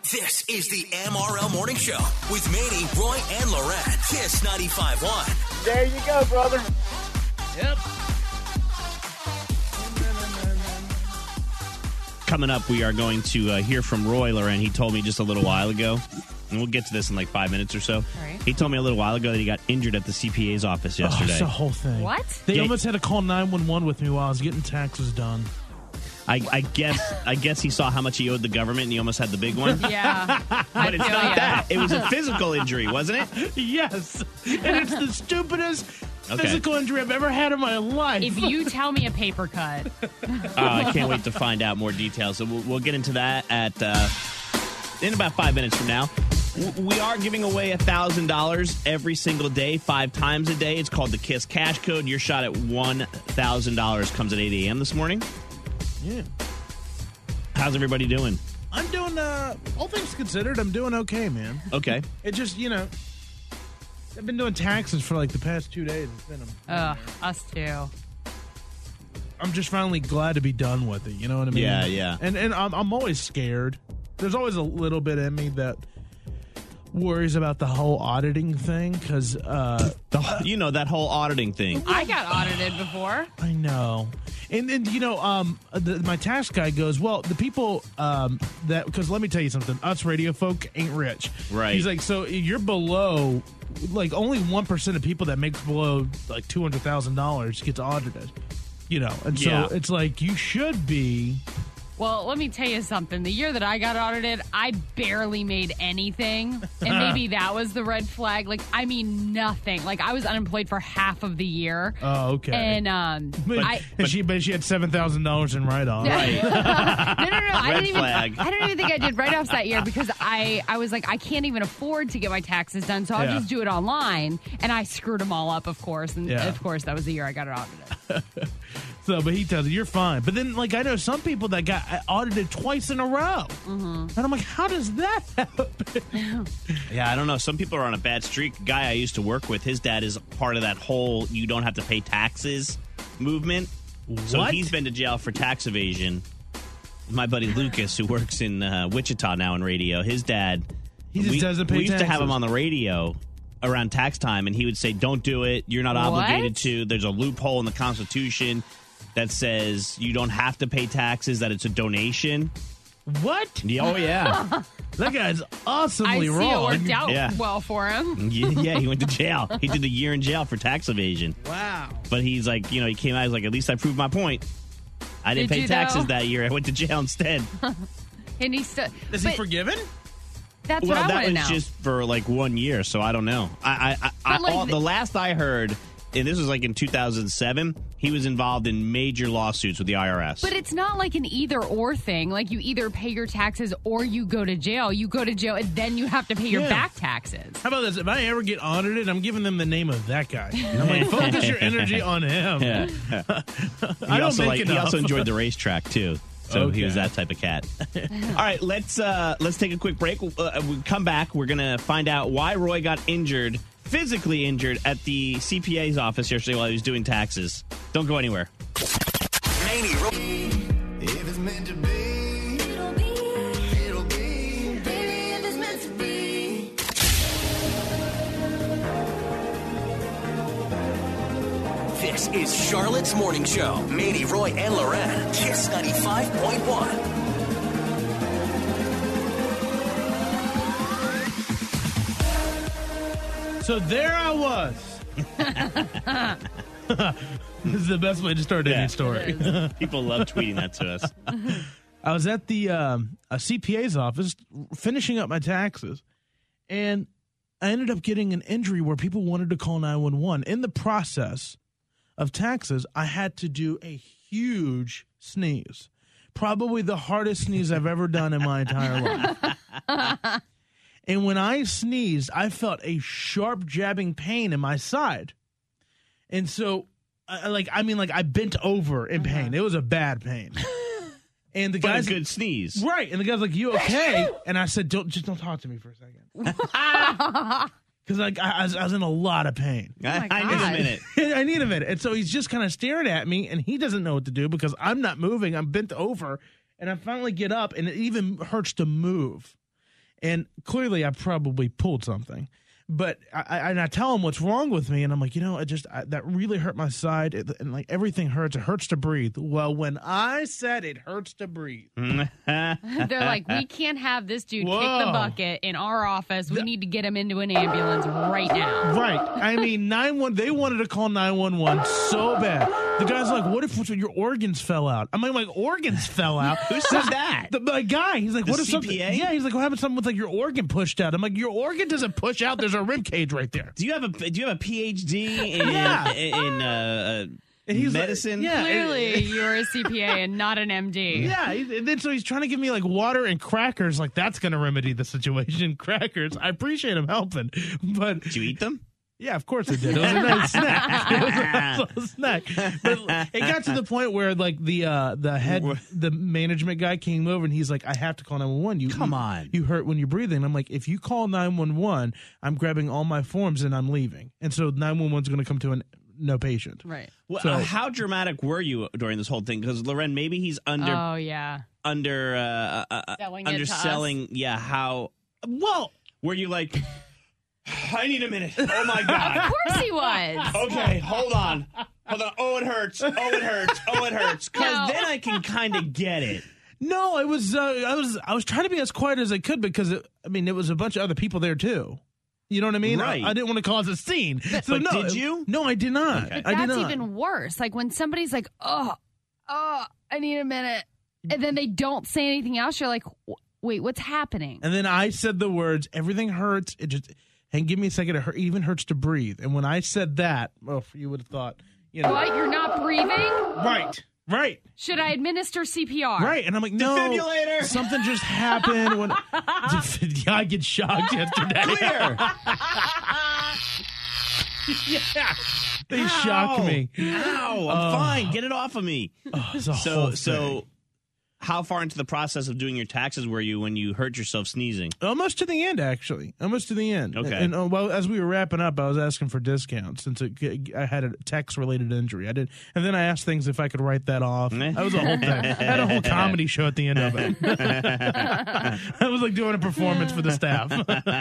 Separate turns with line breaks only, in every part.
This is the MRL Morning Show with Manny, Roy, and Loren. Kiss 95.1.
There you go, brother.
Yep.
Coming up, we are going to hear from Roy, Loren. He told me just a little while ago, and we'll get to this in like 5 minutes or so.
All right.
He told me a little while ago that he got injured at the CPA's office yesterday.
Oh, it's the whole thing.
What?
They almost had to call 911 with me while I was getting taxes done.
I guess he saw how much he owed the government, and he almost had the big one.
Yeah.
But it's not that. It was a physical injury, wasn't it?
Yes. And it's the stupidest physical injury I've ever had in my life.
If you tell me a paper cut.
I can't wait to find out more details. So we'll get into that in about 5 minutes from now. We are giving away $1,000 every single day, 5 times a day. It's called the KISS Cash Code. Your shot at $1,000 comes at 8 a.m. this morning.
Yeah.
How's everybody doing?
I'm doing, all things considered, I'm doing okay, man.
Okay.
It just, I've been doing taxes for like the past 2 days. It's been
Us too.
I'm just finally glad to be done with it. You know what I mean?
Yeah.
And I'm always scared. There's always a little bit in me that worries about the whole auditing thing because
that whole auditing thing.
I got audited before.
I know. And my tax guy goes, well, the people that, because let me tell you something, us radio folk ain't rich.
Right.
He's like, so you're below, like only 1% of people that make below like $200,000 gets audited, and so it's like you should be.
Well, let me tell you something. The year that I got audited, I barely made anything. And maybe that was the red flag. Like, I mean, nothing. Like, I was unemployed for half of the year.
Oh, okay.
And,
she had $7,000 in write-offs.
Right. No.
Red flag.
I don't even think I did write-offs that year because I was like, I can't even afford to get my taxes done, so I'll just do it online. And I screwed them all up, of course. And, of course, that was the year I got it audited.
So, but he tells you, you're fine. But then, like, I know some people that got audited twice in a row. Mm-hmm. And I'm like, how does that happen?
Yeah, I don't know. Some people are on a bad streak. A guy I used to work with, his dad is part of that whole you don't have to pay taxes movement. So he's been to jail for tax evasion. My buddy Lucas, who works in Wichita now in radio, his dad,
he just doesn't pay taxes.
We used to have him on the radio around tax time, and he would say, don't do it. You're not obligated to. There's a loophole in the Constitution that says you don't have to pay taxes, that it's a donation.
What?
Oh, yeah.
That guy's awesomely wrong.
I see it worked out well for him.
Yeah, he went to jail. He did a year in jail for tax evasion.
Wow.
But he's like, he came out, he's like, at least I proved my point. I didn't pay taxes that year. I went to jail instead.
And he still...
Is he forgiven?
That's what I want to know.
Well, that was just for like 1 year, so I don't know. The last I heard, and this was like in 2007, he was involved in major lawsuits with the IRS.
But it's not like an either-or thing. Like, you either pay your taxes or you go to jail. You go to jail, and then you have to pay your back taxes.
How about this? If I ever get audited, I'm giving them the name of that guy. I'm like, focus your energy on him.
Yeah.
I don't make enough.
He also enjoyed the racetrack, too. So he was that type of cat. All right, let's take a quick break. We'll come back. We're going to find out why Roy got physically injured at the CPA's office yesterday while he was doing taxes. Don't go anywhere.
Manny,
if it's meant to be, it'll be, baby, if it's meant to be.
This is Charlotte's Morning Show. Manny, Roy, and Loren. Kiss 95.1.
So there I was. This is the best way to start any story.
People love tweeting that to us.
I was at the a CPA's office finishing up my taxes, and I ended up getting an injury where people wanted to call 911. In the process of taxes, I had to do a huge sneeze. Probably the hardest sneeze I've ever done in my entire life. And when I sneezed, I felt a sharp jabbing pain in my side. And so, I bent over in pain. It was a bad pain. And the guy's
a good sneeze.
Right. And the guy's like, "You okay?" And I said, don't talk to me for a second. Because I was in a lot of pain.
I need a minute.
I need a minute. And so he's just kind of staring at me, and he doesn't know what to do because I'm not moving. I'm bent over. And I finally get up, and it even hurts to move. And clearly I probably pulled something. But I tell him what's wrong with me, and I'm like, that really hurt my side, and like everything hurts. It hurts to breathe. Well, when I said it hurts to breathe,
they're like, we can't have this dude kick the bucket in our office. We need to get him into an ambulance right now.
Right. I mean, they wanted to call 911 so bad. The guy's like, what if your organs fell out? I'm like, my organs fell out?
Who said that?
The guy. He's like,
The
what if something?
CPA?
Yeah, he's like, what happened to something with like your organ pushed out? I'm like, your organ doesn't push out. There's a rib cage right there.
Do you have a PhD in
And he's
medicine?
Like, yeah.
Clearly, you're a CPA and not an MD.
Yeah, and then so he's trying to give me like water and crackers. Like that's going to remedy the situation. Crackers. I appreciate him helping, but
Did you eat them?
yeah, of course it did. It was a nice snack. It was a nice little snack. But it got to the point where like the management guy came over and he's like, I have to call 911.
Come on.
You hurt when you're breathing. I'm like, if you call 911, I'm grabbing all my forms and I'm leaving. And so 911's going to come to no patient.
Right.
Well,
So-
how dramatic were you during this whole thing? Because Loren, maybe he's
Oh, yeah.
Selling
Selling it to us.
underselling. Yeah, how
Well,
were you like? I need a minute. Oh my god.
Of course he was.
Okay, hold on. Oh, it hurts. Oh, it hurts. Oh, it hurts. Because
No.
then I can kind of get it.
no, it was I was trying to be as quiet as I could because it was a bunch of other people there too. You know what I mean?
Right.
I didn't want to cause a scene. So
But
no,
did you?
No, I did not.
Okay.
I did
That's
not.
even worse. Like when somebody's like, oh, I need a minute. And then they don't say anything else. You're like, wait, what's happening?
And then I said the words, everything hurts. And give me a second, it even hurts to breathe. And when I said that, you would have thought,
What? You're not breathing?
Right.
Should I administer CPR?
Right. And I'm like, no.
Defibrillator.
Something just happened. When I get shocked yesterday.
Clear.
Yeah. They shocked me.
Ow, I'm fine. Get it off of me.
It's a whole
So
thing.
how far into the process of doing your taxes were you when you hurt yourself sneezing?
Almost to the end, actually. Almost to the end.
Okay.
And well, as we were wrapping up, I was asking for discounts since I had a tax-related injury. I did, and then I asked things if I could write that off. That was a whole thing. I had a whole comedy show at the end of it. I was like doing a performance for the staff.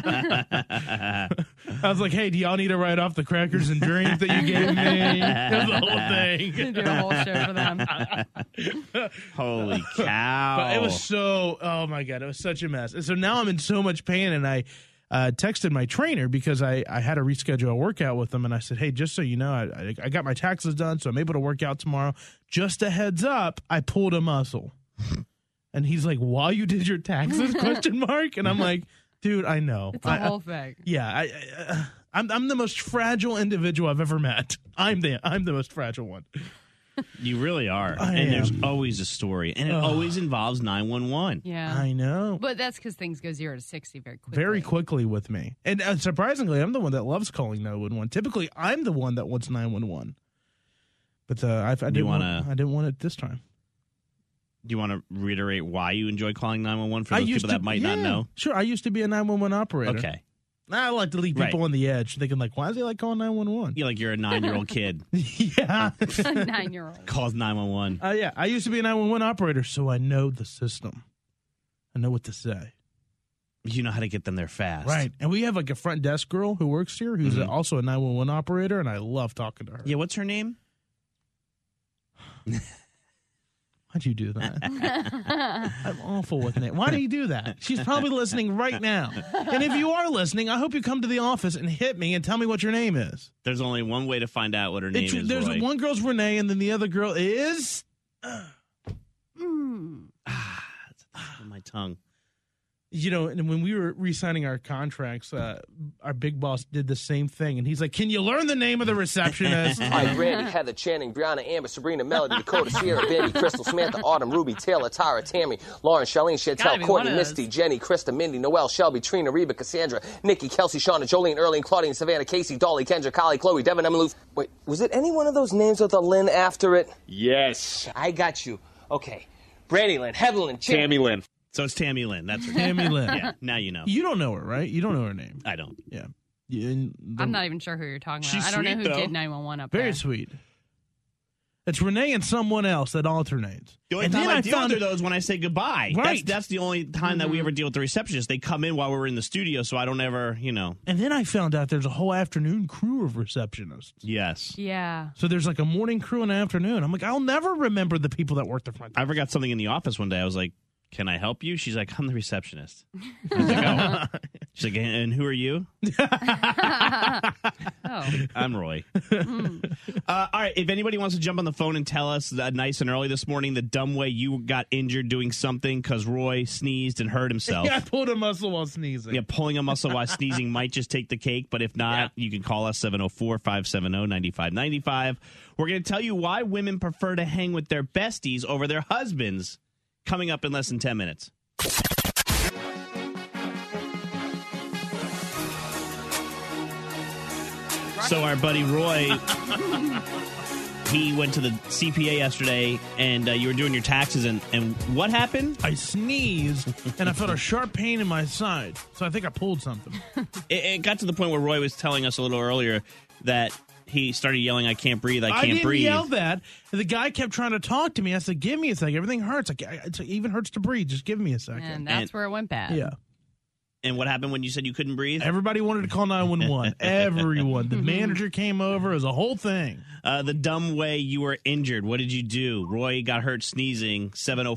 I was like, "Hey, do y'all need to write off the crackers and drink that you gave me?" It was the whole thing.
Do a whole show for them.
Holy cow.
But it was oh my God, it was such a mess. And so now I'm in so much pain, and I texted my trainer because I had to reschedule a workout with him, and I said, hey, just so you know, I got my taxes done, so I'm able to work out tomorrow. Just a heads up, I pulled a muscle. And he's like, while you did your taxes, ? And I'm like, dude, I know.
It's a whole thing.
Yeah, I'm the most fragile individual I've ever met. I'm the most fragile one.
You really are.
I
and there's
am.
always a story. And it always involves 911.
Yeah.
I know.
But that's because things go 0 to 60 very quickly.
Very quickly with me. And surprisingly, I'm the one that loves calling 911. Typically, I'm the one that wants 911. But I didn't want it this time.
Do you want to reiterate why you enjoy calling 911 for those people that might not know?
Sure, I used to be a 911 operator.
Okay.
I like to leave people
Right.
on the edge thinking like, why does he like calling 911?
You're a 9-year-old kid.
Yeah.
A 9-year-old.
Calls 911.
Yeah, I used to be a 911 operator, so I know the system. I know what to say.
You know how to get them there fast.
Right. And we have like a front desk girl who works here who's also a 911 operator, and I love talking to her.
Yeah, what's her name?
Why'd you do that? I'm awful with it. Why do you do that? She's probably listening right now. And if you are listening, I hope you come to the office and hit me and tell me what your name is.
There's only one way to find out what her name is,
There's
Roy.
one girl's Renee, and then the other girl is...
On my tongue.
You know, and when we were re-signing our contracts, our big boss did the same thing. And he's like, can you learn the name of the receptionist?
All right, Brandy, Heather, Channing, Brianna, Amber, Sabrina, Melody, Dakota, Sierra, Betty, Crystal, Samantha, Autumn, Ruby, Taylor, Tara, Tammy, Lauren, Charlene,
Gotta
Chantel,
be
Courtney,
one of
Misty,
those.
Jenny, Krista, Mindy, Noelle, Shelby, Trina, Reba, Cassandra, Nikki, Kelsey, Shauna, Jolene, Erlene, Claudine, Savannah, Casey, Dolly, Kendra, Collie, Chloe, Devin, Emily. Wait, was it any one of those names with a Lynn after it?
Yes.
I got you. Okay. Brandy Lynn, Heather Lynn,
Tammy Lynn.
So it's Tammy Lynn. That's her name.
Tammy Lynn.
Yeah, now you know.
You don't know her, right? You don't know her name.
I don't.
Yeah.
I'm not even sure who you're talking about.
She's
I don't know
sweet,
who
though.
did 911 up
Very
there.
sweet. It's Renee and someone else that alternates.
The only
And
time
then
I deal with
found-
her, though, is when I say goodbye.
Right.
That's the only time that we ever deal with the receptionist. They come in while we're in the studio, so I don't ever,
And then I found out there's a whole afternoon crew of receptionists.
Yes.
Yeah.
So there's like a morning crew and an afternoon. I'm like, I'll never remember the people that work the front
I
desk.
forgot something in the office one day. I was like, can I help you? She's like, I'm the receptionist. I was like, oh. She's like, and who are you?
Oh.
I'm Roy. All right. If anybody wants to jump on the phone and tell us nice and early this morning the dumb way you got injured doing something because Roy sneezed and hurt himself.
Yeah, I pulled a muscle while sneezing.
Yeah, pulling a muscle while sneezing might just take the cake, but if not, you can call us 704-570-9595. We're going to tell you why women prefer to hang with their besties over their husbands. Coming up in less than 10 minutes. So our buddy Roy, he went to the CPA yesterday, and you were doing your taxes, and what happened?
I sneezed, and I felt a sharp pain in my side. So I think I pulled something.
It got to the point where Roy was telling us a little earlier that he started yelling, I can't breathe, I can't breathe.
I didn't yell that. The guy kept trying to talk to me. I said, give me a second. Everything hurts. It even hurts to breathe. Just give me a second.
And that's where it went bad.
Yeah.
And what happened when you said you couldn't breathe?
Everybody wanted to call 911. Everyone. The manager came over. It was a whole thing.
The dumb way you were injured. What did you do? Roy got hurt sneezing.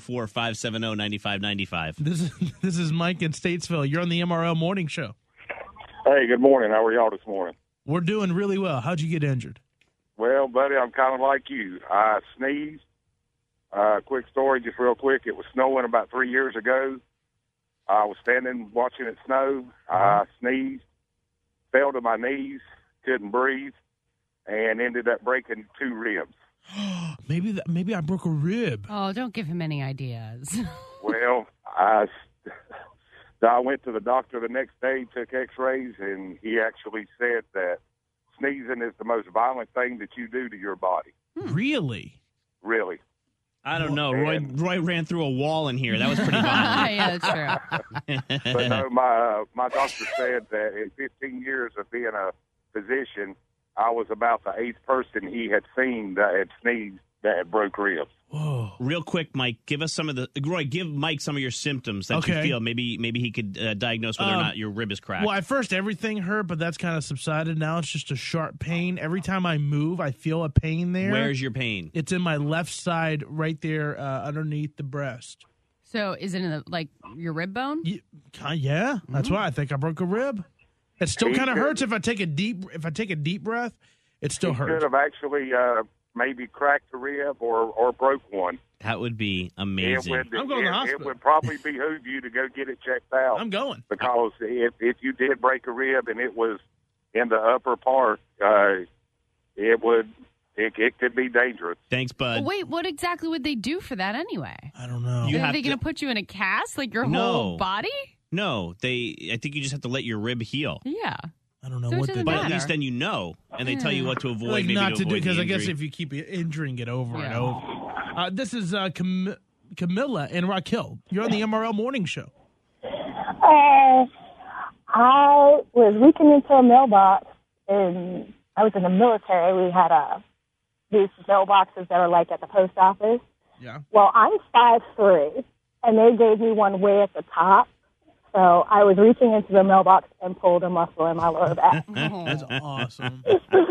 704-570-9595.
This is Mike in Statesville. You're on the MRL Morning Show.
Hey, good morning. How are y'all this morning?
We're doing really well. How'd you get injured?
Well, buddy, I'm kind of like you. I sneezed. Quick story, just real quick. It was snowing about 3 years ago. I was standing watching it snow. I sneezed, fell to my knees, couldn't breathe, and ended up breaking 2 ribs.
Maybe I broke a rib.
Oh, don't give him any ideas.
Well, I went to the doctor the next day, took x-rays, and he actually said that sneezing is the most violent thing that you do to your body.
Really?
Really.
I don't know. Roy ran through a wall in here. That was pretty violent.
Yeah, that's true.
But no, my doctor said that in 15 years of being a physician, I was about the 8th person he had seen that had sneezed that had broke ribs.
Whoa.
Real quick, Mike, give us Roy, give Mike some of your symptoms that you feel. Maybe he could diagnose whether or not your rib is cracked.
Well, at first everything hurt, but that's kind of subsided. Now it's just a sharp pain. Every time I move, I feel a pain there.
Where's your pain?
It's in my left side, right there, underneath the breast.
So is it in your rib bone?
Yeah, that's why I think I broke a rib. It still kind of hurts if I take a deep breath. It still
He
hurts.
could have actually maybe cracked a rib or broke one.
That would be amazing.
I'm going to the hospital.
It would probably behoove you to go get it checked out.
I'm going.
Because if you did break a rib and it was in the upper part, it could be dangerous.
Thanks, bud.
Well, wait, what exactly would they do for that anyway?
I don't know.
You
Are
have
they going
to-
to put you in a cast, like your
No.
whole body?
No, I think you just have to let your rib heal.
Yeah.
I don't know
So it
what
doesn't
to
But
do.
at
matter.
least then you know, and they tell you what to avoid.
Like
maybe
not to do
avoid the
because I guess
injury.
if you keep injuring it over and
Yeah.
over. This is Camilla and Rock Hill. You're on the MRL Morning Show.
I was reaching into a mailbox, and I was in the military. We had these mailboxes that are like at the post office.
Yeah.
Well, I'm 5'3", and they gave me one way at the top. So I was reaching into the mailbox and pulled a muscle in my lower back.
That's awesome.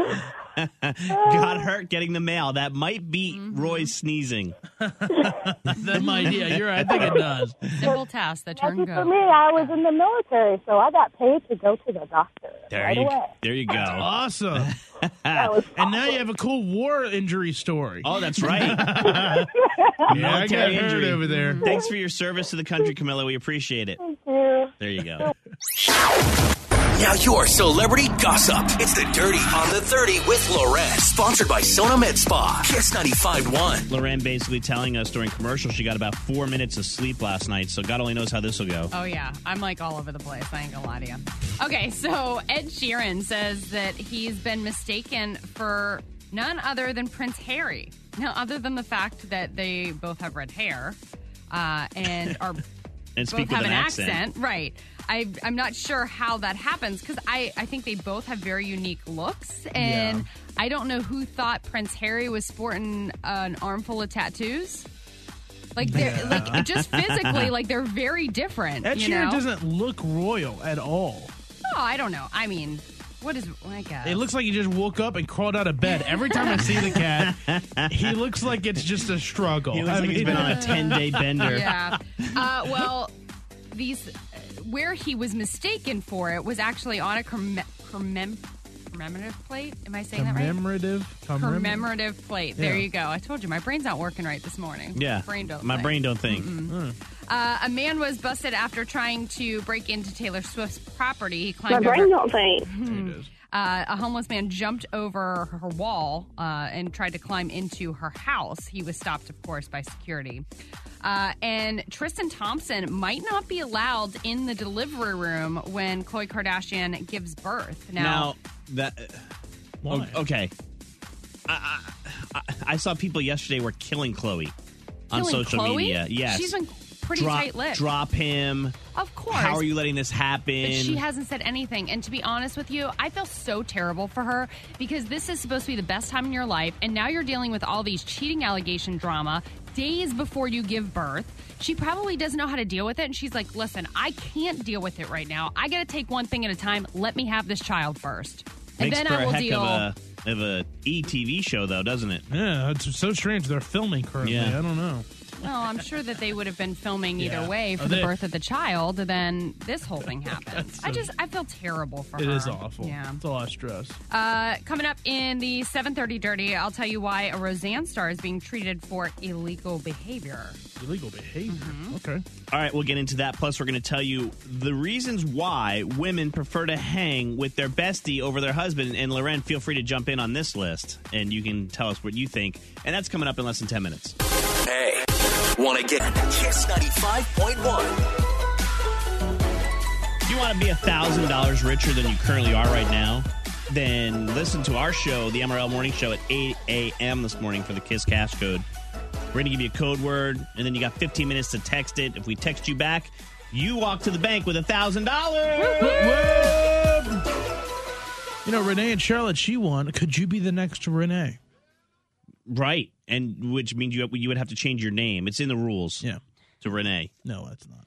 Got hurt getting the mail. That might beat Roy's sneezing.
That might, yeah, you're right. I think it does.
Simple task that turn
Lucky for
good.
me, I was in the military, so I got paid to go to the doctor right away.
There you go.
Awesome.
That was
And now you have a cool war injury story.
Oh, that's right.
Yeah, I got
military
hurt
injury.
over there.
Thanks for your service to the country, Camilla. We appreciate it.
Thank you.
There you go.
Now your celebrity gossip. It's the Dirty on the 30 with Loren. Sponsored by Sona Med Spa. Kiss 95.1.
Lorraine basically telling us during commercial she got about 4 minutes of sleep last night, so God only knows how this will go.
Oh, yeah. I'm like all over the place. I ain't gonna lie to you. Okay, so Ed Sheeran says that he's been mistaken for none other than Prince Harry. Now, other than the fact that they both have red hair and are
And
both
speak with
have
an
an
accent.
Right. I'm not sure how that happens because I think they both have very unique looks. And
Yeah.
I don't know who thought Prince Harry was sporting an armful of tattoos. Like, they're like just physically, like they're very different.
Ed
you
Sheeran
know?
doesn't look royal at all.
Oh, I don't know. I mean, what is
It looks like he just woke up and crawled out of bed. Every time I see the cat, he looks like it's just a struggle.
He looks like he's been on a 10-day bender.
Yeah. Well, these where he was mistaken for it was actually on a commemorative plate. Am I saying that right? Commemorative plate. There
Yeah.
you go. I told you my brain's not working right this morning.
Yeah. My brain don't think.
A man was busted after trying to break into Taylor Swift's property. He
My
climbed
brain
over.
don't think.
A homeless man jumped over her wall and tried to climb into her house. He was stopped, of course, by security. And Tristan Thompson might not be allowed in the delivery room when Khloe Kardashian gives birth.
Now that
Why?
okay, I saw people yesterday were killing Khloe on
Killing
social
Khloe?
media. Yes,
She's been pretty tight-lipped.
Drop him.
Of course.
How are you letting this happen?
But she hasn't said anything. And to be honest with you, I feel so terrible for her because this is supposed to be the best time in your life. And now you're dealing with all these cheating allegation drama days before you give birth. She probably doesn't know how to deal with it. And she's like, listen, I can't deal with it right now. I got to take one thing at a time. Let me have this child first. And
Makes
then
for
I will
a heck
deal.
of a ETV show, though, doesn't it?
Yeah, it's so strange. They're filming currently.
Yeah.
I don't know.
Well, I'm sure that they would have been filming either
Yeah.
way for
Are
the
they-
birth of the child. And then this whole thing happens. I feel terrible for her.
It is awful.
Yeah.
It's a lot of stress.
Coming up in the 7:30 Dirty, I'll tell you why a Roseanne star is being treated for illegal behavior.
Illegal behavior.
Mm-hmm.
Okay.
All right, we'll get into that. Plus, we're going to tell you the reasons why women prefer to hang with their bestie over their husband. And Loren, feel free to jump in on this list, and you can tell us what you think. And that's coming up in less than 10 minutes.
Hey, want to get Kiss 95.1?
If you want to be $1,000 richer than you currently are right now, then listen to our show, the MRL Morning Show, at 8 a.m. this morning for the Kiss Cash Code. We're going to give you a code word, and then you got 15 minutes to text it. If we text you back, you walk to the bank with $1,000.
You know, Renee and Charlotte, she won. Could you be the next Renee?
Right, and which means you would have to change your name. It's in the rules.
Yeah.
To Renee.
No, that's not.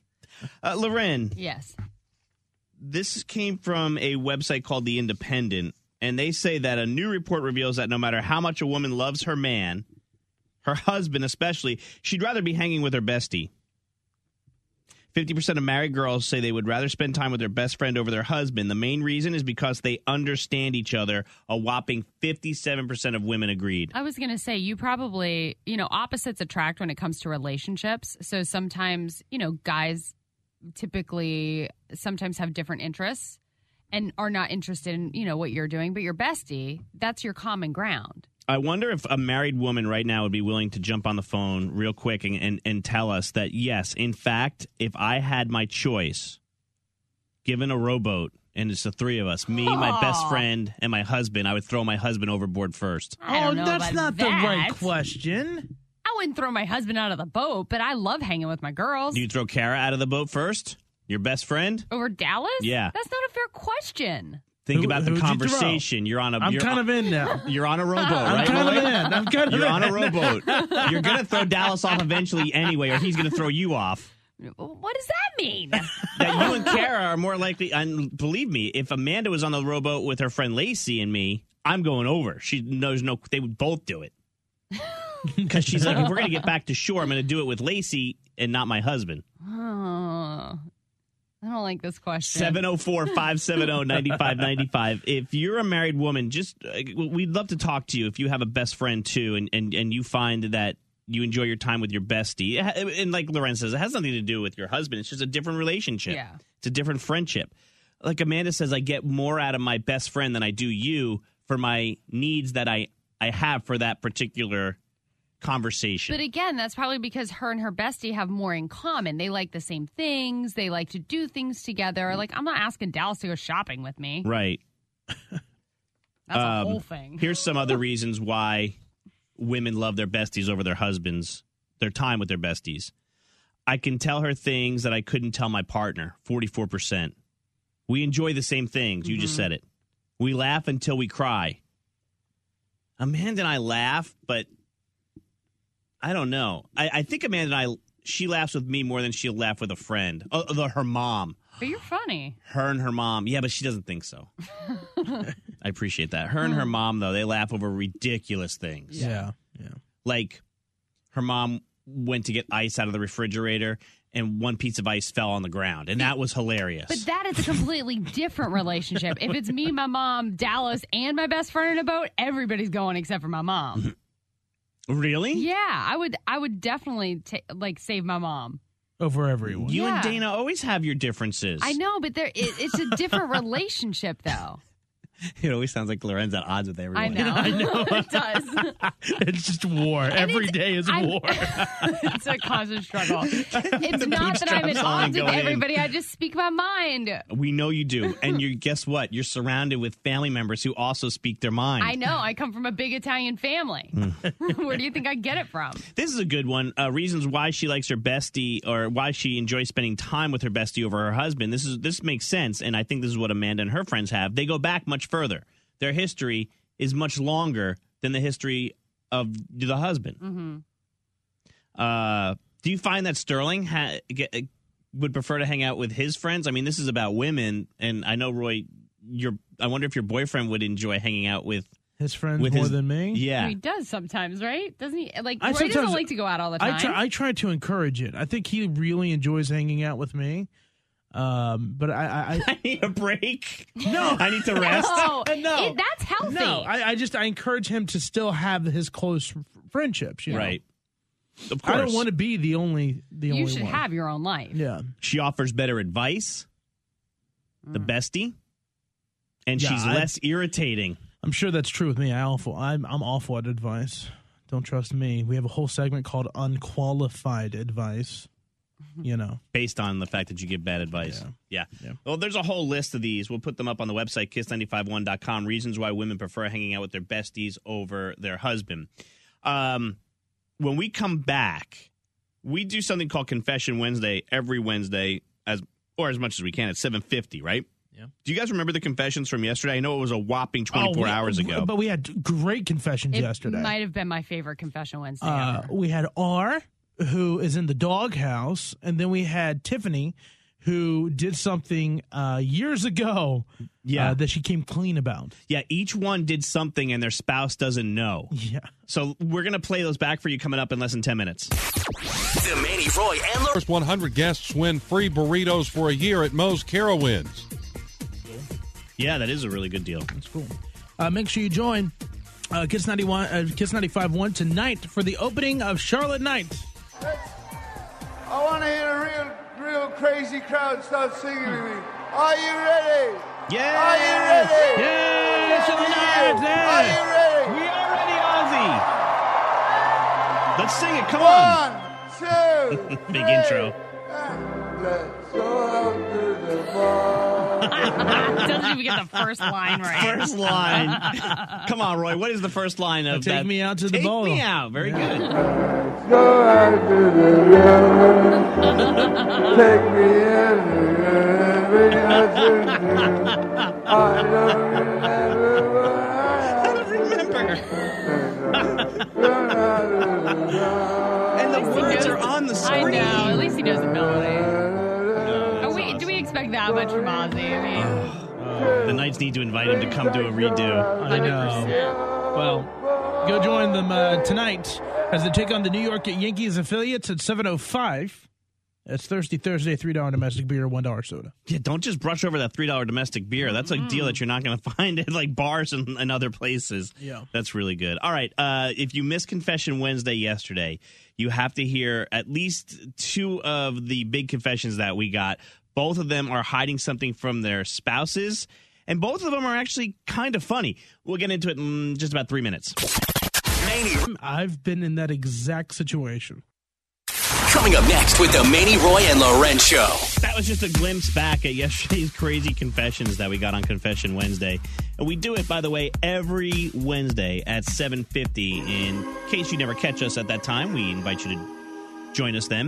Loren,
Yes.
this came from a website called The Independent, and they say that a new report reveals that no matter how much a woman loves her man, her husband especially, she'd rather be hanging with her bestie. 50% of married girls say they would rather spend time with their best friend over their husband. The main reason is because they understand each other. A whopping 57% of women agreed.
I was going to say, you probably, opposites attract when it comes to relationships. So sometimes, guys typically sometimes have different interests and are not interested in, what you're doing. But your bestie, that's your common ground.
I wonder if a married woman right now would be willing to jump on the phone real quick and tell us that, yes, in fact, if I had my choice, given a rowboat, and it's the three of us, me, my best friend, and my husband, I would throw my husband overboard first.
I don't know
that's
about
not
that.
the right question.
I wouldn't throw my husband out of the boat, but I love hanging with my girls.
Do you throw Kara out of the boat first? Your best friend?
Over Dallas?
Yeah.
That's not a fair question.
Think
Who-
about the
who'd you throw?
conversation. You're on a.
I'm
you're
kind
on-
of in now.
You're on a rowboat,
I'm
right?
kind of
Lloyd?
in. I'm kind of
You're
in.
on a rowboat. You're going to throw Dallas off eventually anyway, or he's going to throw you off.
What does that mean?
That you and Kara are more likely, and believe me, if Amanda was on the rowboat with her friend Lacey and me, I'm going over. She knows they would both do it. Because she's like, if we're going to get back to shore, I'm going to do it with Lacey and not my husband.
Oh, I don't like this question.
704-570-9595. If you're a married woman, we'd love to talk to you if you have a best friend too, and you find that you enjoy your time with your bestie. And like Loren says, it has nothing to do with your husband. It's just a different relationship.
Yeah.
It's a different friendship. Like Amanda says, I get more out of my best friend than I do you for my needs that I have for that particular conversation.
But again, that's probably because her and her bestie have more in common. They like the same things. They like to do things together. Like, I'm not asking Dallas to go shopping with me.
Right.
That's a whole thing.
Here's some other reasons why women love their besties over their husbands, their time with their besties. I can tell her things that I couldn't tell my partner, 44%. We enjoy the same things. You just said it. We laugh until we cry. Amanda and I laugh, but I don't know. I think Amanda and she laughs with me more than she'll laugh with a friend. Her mom.
But you're funny.
Her and her mom. Yeah, but she doesn't think so. I appreciate that. Her and her mom, though, they laugh over ridiculous things.
Yeah.
Like, her mom went to get ice out of the refrigerator, and one piece of ice fell on the ground, and that was hilarious.
But that is a completely different relationship. If it's me, my mom, Dallas, and my best friend in a boat, everybody's going except for my mom.
Really?
Yeah, I would definitely save my mom.
Over everyone.
You and Dana always have your differences.
I know, but it's a different relationship, though.
It always sounds like Loren's at odds with everyone.
I know. It does.
It's just war. Every day is war.
It's a constant struggle. It's not that I'm at odds with everybody. I just speak my mind.
We know you do. And guess what? You're surrounded with family members who also speak their mind.
I know. I come from a big Italian family. Where do you think I get it from?
This is a good one. Reasons why she likes her bestie, or why she enjoys spending time with her bestie over her husband. This makes sense, and I think this is what Amanda and her friends have. They go back much further. Their history is much longer than the history of the husband. Do you find that Sterling would prefer to hang out with his friends? I mean, this is about women, and I know, Roy, I wonder if your boyfriend would enjoy hanging out with
his friends more than me?
Yeah.
He does sometimes, right? Doesn't he? Roy doesn't like to go out all the time.
I try to encourage it. I think he really enjoys hanging out with me. But I
need a break.
No,
I need to rest.
No, that's healthy.
No, I encourage him to still have his close friendships. You know?
Right. Of course.
I don't want to be the only
You should
one.
have your own life.
Yeah.
She offers better advice. The bestie, and she's less irritating.
I'm sure that's true with me. I'm awful at advice. Don't trust me. We have a whole segment called Unqualified Advice. You know,
based on the fact that you give bad advice. Yeah. Well, there's a whole list of these. We'll put them up on the website, kiss951.com. Reasons why women prefer hanging out with their besties over their husband. When we come back, we do something called Confession Wednesday every Wednesday, as much as we can at 7:50, right? Yeah. Do you guys remember the confessions from yesterday? I know it was a whopping 24 hours ago.
But we had great confessions yesterday.
It might have been my favorite Confession Wednesday ever.
We had R, who is in the doghouse, and then we had Tiffany, who did something years ago that she came clean about.
Yeah, each one did something and their spouse doesn't know.
Yeah.
So we're going to play those back for you coming up in less than 10 minutes.
The Manny, Roy, and
First 100 guests win free burritos for a year at Moe's Carowinds.
Yeah, that is a really good deal.
That's cool. Make sure you join Kiss 95.1 tonight for the opening of Charlotte Night.
I want to hear a real crazy crowd start singing to me. Are you ready?
Yeah.
Are you ready?
Yeah.
Are you ready?
We are ready, Ozzy. Let's sing it. Come on.
1, 2,
Big intro.
Let's go out to the bar.
Doesn't even get the first line right.
First line. Come on, Roy. What is the first line of that?
Take me out to the ball.
Take me out. Very good.
Let's go out to the river. Take me in the I
don't remember. And the words are on the screen.
I know. At least he knows the melody. Do we expect that much from Ozzy? I mean,
the Knights need to invite him to come do a redo.
I know. Well, go join them tonight as they take on the New York Yankees affiliates at 7:05. It's Thirsty Thursday, $3 domestic beer, $1 soda.
Yeah, don't just brush over that $3 domestic beer. That's a deal that you're not going to find at like bars and other places.
Yeah.
That's really good. All right, if you missed Confession Wednesday yesterday, you have to hear at least two of the big confessions that we got. Both of them are hiding something from their spouses, and both of them are actually kind of funny. We'll get into it in just about 3 minutes.
I've been in that exact situation.
Coming up next with the Manny, Roy, and Loren Show.
That was just a glimpse back at yesterday's crazy confessions that we got on Confession Wednesday. And we do it, by the way, every Wednesday at 7:50. In case you never catch us at that time, we invite you to join us then.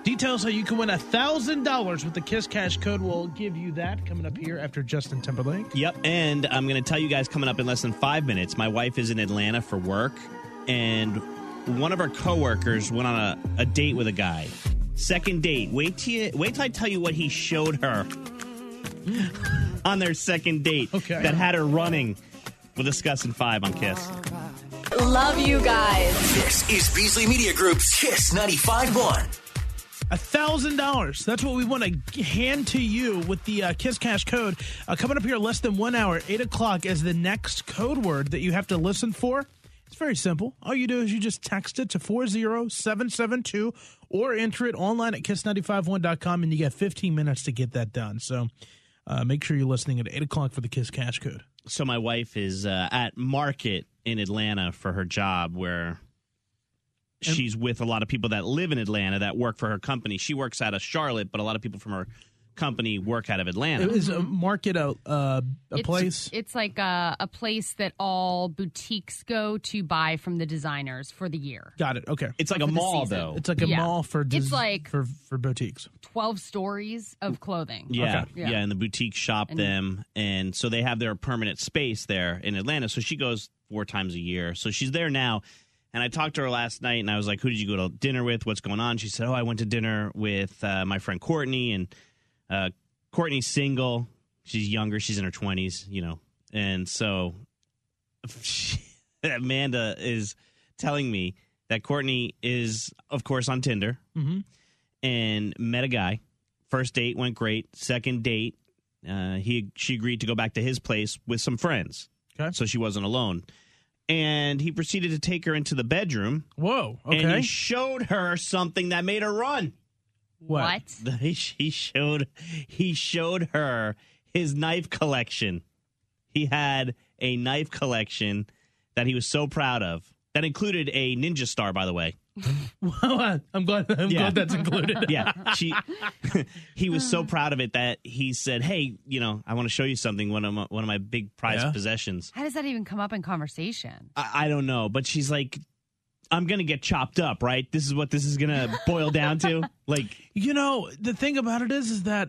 Details how you can win $1,000 with the Kiss Cash code. We'll give you that coming up here after Justin Timberlake.
Yep, and I'm going to tell you guys coming up in less than 5 minutes. My wife is in Atlanta for work, and one of her coworkers went on a date with a guy. Second date. Wait till I tell you what he showed her on their second date that had her running. We'll discuss in 5 on Kiss.
Love you guys.
This is Beasley Media Group's Kiss 95.1.
$1,000. That's what we want to hand to you with the Kiss Cash code. Coming up here less than 1 hour, 8 o'clock is the next code word that you have to listen for. It's very simple. All you do is you just text it to 40772 or enter it online at kiss951.com, and you get 15 minutes to get that done. So make sure you're listening at 8 o'clock for the Kiss Cash code.
So my wife is at Market in Atlanta for her job, where she's with a lot of people that live in Atlanta that work for her company. She works out of Charlotte, but a lot of people from her company work out of Atlanta.
Is a Market a place?
It's like a place that all boutiques go to buy from the designers for the year.
Got it. Okay.
It's like a mall, though.
It's like a mall for
It's like
for boutiques.
12 stories of clothing.
Yeah,
Okay.
yeah, and the boutique shop them, and so they have their permanent space there in Atlanta. So she goes 4 times a year. So she's there now. And I talked to her last night, and I was like, who did you go to dinner with? What's going on? She said, I went to dinner with my friend Courtney, and Courtney's single. She's younger. She's in her 20s, you know. And so Amanda is telling me that Courtney is, of course, on Tinder and met a guy. First date went great. Second date, she agreed to go back to his place with some friends.
Okay. So
she wasn't alone. And he proceeded to take her into the bedroom.
Whoa, okay.
And he showed her something that made her run.
What?
He showed her his knife collection. He had a knife collection that he was so proud of. That included a ninja star, by the way.
I'm glad that's included.
Yeah. He was so proud of it that he said, hey, I want to show you something, one of my big prized possessions.
How does that even come up in conversation?
I don't know, but she's like, I'm going to get chopped up, right? This is what this is going to boil down to? Like,
the thing about it is that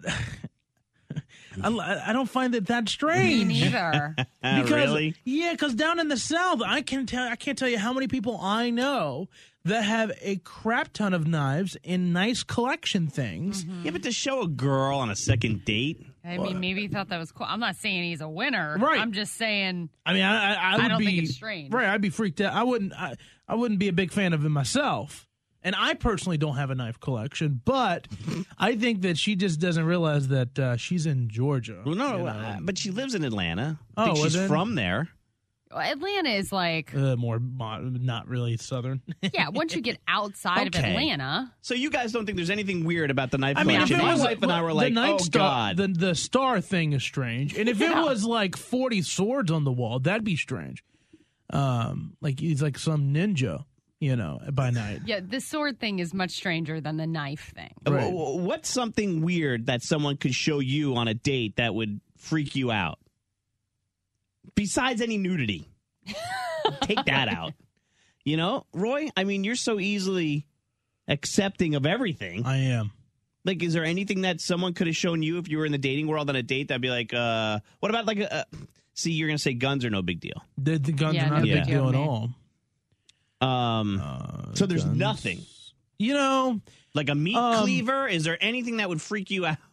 I don't find it that strange.
Me neither.
Really?
Yeah, because down in the South, I can't tell you how many people I know that have a crap ton of knives in nice collection things.
Yeah, but to show a girl on a second date.
I mean, maybe he thought that was cool. I'm not saying he's a winner.
Right.
I'm just saying.
I mean, I
don't
be,
think it's strange.
Right, I'd be freaked out. I wouldn't be a big fan of it myself. And I personally don't have a knife collection, but I think that she just doesn't realize that she's in Georgia.
Well, no, but she lives in Atlanta.
Oh,
I think she's from there.
Atlanta is like
more not really southern.
Yeah, once you get outside of Atlanta.
So you guys don't think there's anything weird about the knife
I mean,
collection?
if it was,
my wife and I were like, oh, God.
The star thing is strange. And if it was like 40 swords on the wall, that'd be strange. Like he's like some ninja, by night.
Yeah, the sword thing is much stranger than the knife thing.
Right.
What's something weird that someone could show you on a date that would freak you out? Besides any nudity. Take that out. Roy, I mean, you're so easily accepting of everything.
I am.
Like, is there anything that someone could have shown you if you were in the dating world on a date that'd be like, what about like see, you're going to say guns are no big deal.
The guns are not a big deal at all.
So there's
guns.
Nothing.
Like
a meat cleaver? Is there anything that would freak you out?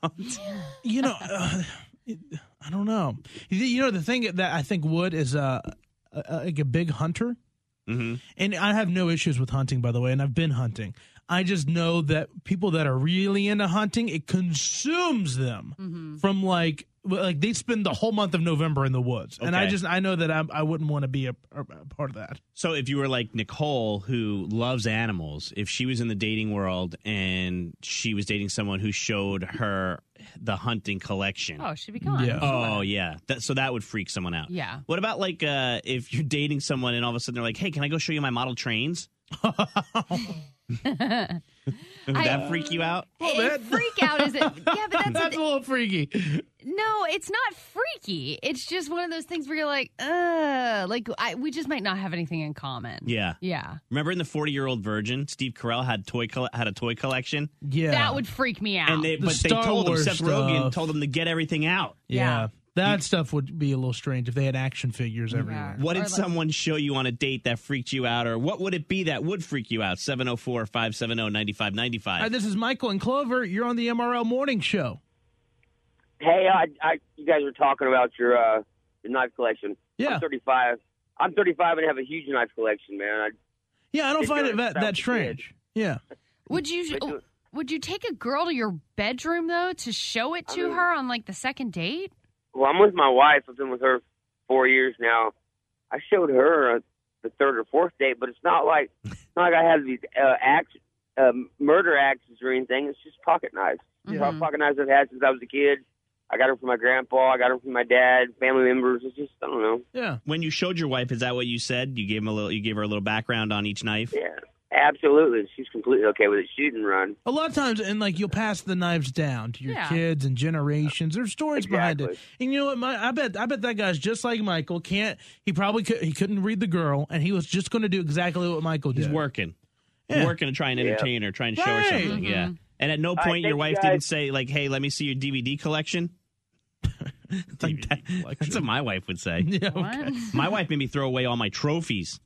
I don't know. The thing that I think would is like a big hunter.
Mm-hmm.
And I have no issues with hunting, by the way, and I've been hunting. I just know that people that are really into hunting, it consumes them from like they spend the whole month of November in the woods. And I know that I wouldn't want to be a part of that.
So if you were like Nicole, who loves animals, if she was in the dating world and she was dating someone who showed her the hunting collection.
Oh, she'd be gone.
Yeah.
Oh, yeah. So that would freak someone out.
Yeah.
What about like if you're dating someone and all of a sudden they're like, hey, can I go show you my model trains? Would that freak you out?
Freak out is it? Yeah, but
that's a little freaky.
No, it's not freaky. It's just one of those things where you're like, we just might not have anything in common.
Yeah.
Yeah.
Remember in the 40-Year-Old Virgin, Steve Carell had a toy collection?
Yeah.
That would freak me out.
And they
Star
told him,
Wars
Seth Rogen told them to get everything out.
Yeah. That stuff would be a little strange if they had action figures everywhere.
What did someone show you on a date that freaked you out, or what would it be that would freak you out? 704-570-9595.
This is Michael and Clover. You're on the MRL Morning Show.
Hey, you guys were talking about your knife collection.
Yeah.
I'm 35. I'm 35 and have a huge knife collection, man.
I don't find it that strange. Yeah.
Would you take a girl to your bedroom, though, to show it to her on, like, the second date?
Well, I'm with my wife. I've been with her 4 years now. I showed her the third or fourth date, but it's not like I have these murder axes or anything. It's just pocket knives.
Mm-hmm.
Pocket knives I've had since I was a kid. I got them from my grandpa. I got them from my dad, family members. It's just, I don't know.
Yeah.
When you showed your wife, is that what you said? You gave her a little background on each knife?
Yeah. Absolutely. She's completely okay with it. Shoot and run.
A lot of times, and like you'll pass the knives down to your kids and generations. There's stories behind it. And you know what? I bet that guy's just like Michael. He couldn't read the girl, and he was just going to do exactly what Michael did.
He's working.
Yeah.
Working to try and entertain her, trying to show her something.
Mm-hmm.
Yeah. And at no point your wife didn't say, like, hey, let me see your DVD collection? That's what my wife would say.
Yeah, okay.
My wife made me throw away all my trophies.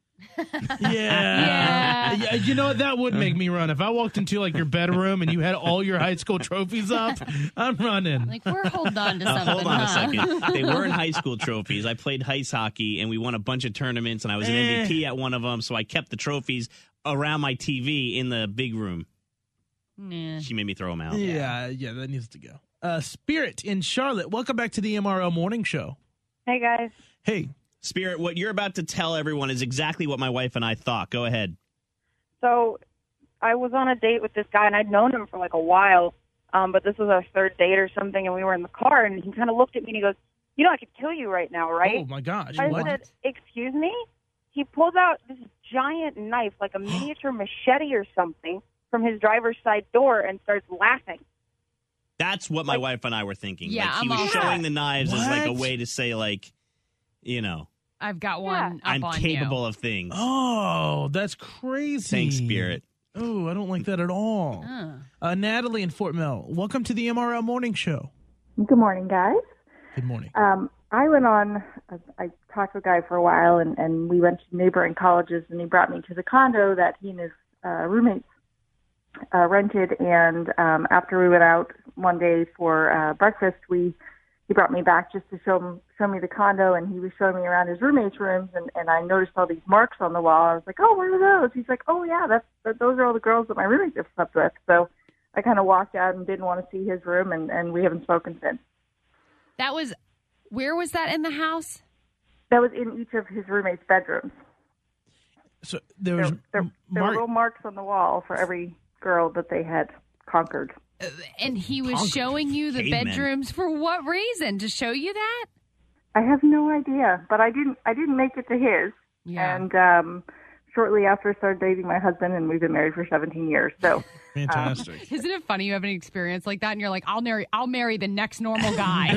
Yeah. You know what? That would make me run. If I walked into like your bedroom and you had all your high school trophies up, I'm running.
Like, we're holding on to something.
Hold on a second. They weren't high school trophies. I played ice hockey and we won a bunch of tournaments and I was an MVP at one of them. So I kept the trophies around my TV in the big room.
Nah.
She made me throw them out.
Yeah, that needs to go. Spirit in Charlotte. Welcome back to the MRL Morning Show.
Hey, guys.
Hey.
Spirit, what you're about to tell everyone is exactly what my wife and I thought. Go ahead.
So I was on a date with this guy, and I'd known him for like a while, but this was our third date or something, and we were in the car, and he kind of looked at me, and he goes, you know, I could kill you right now, right?
Oh, my gosh.
I
What?
said, excuse me? He pulls out this giant knife, like a miniature machete or something, from his driver's side door and starts laughing.
That's what my wife and I were thinking.
Yeah,
like he
I'm
was
all-
showing the knives as like a
What?
way to say, like, you know,
I've got one up
I'm
on
capable of things.
Oh, that's crazy.
Thanks, Spirit.
Oh, I don't like that at all. Natalie in Fort Mill, welcome to the MRL Morning Show.
Good morning, guys.
Good morning.
I went on, I talked to a guy for a while, and we went to neighboring colleges, and he brought me to the condo that he and his roommates rented. And after we went out one day for breakfast, he brought me back just to show me the condo, and he was showing me around his roommates' rooms, and I noticed all these marks on the wall. I was like, oh, what are those? He's like, oh, yeah, those are all the girls that my roommates have slept with. So I kind of walked out and didn't want to see his room, and we haven't spoken since.
Where was that in the house?
That was in each of his roommates' bedrooms.
So there was
there were little marks on the wall for every girl that they had conquered.
And he was showing you the
Cavemen.
bedrooms for what reason? To show you that?
I have no idea, but I didn't make it to his.
Yeah.
And shortly after I started dating my husband, and we've been married for 17 years. So
fantastic.
Isn't it funny you have an experience like that and you're like, I'll marry the next normal guy.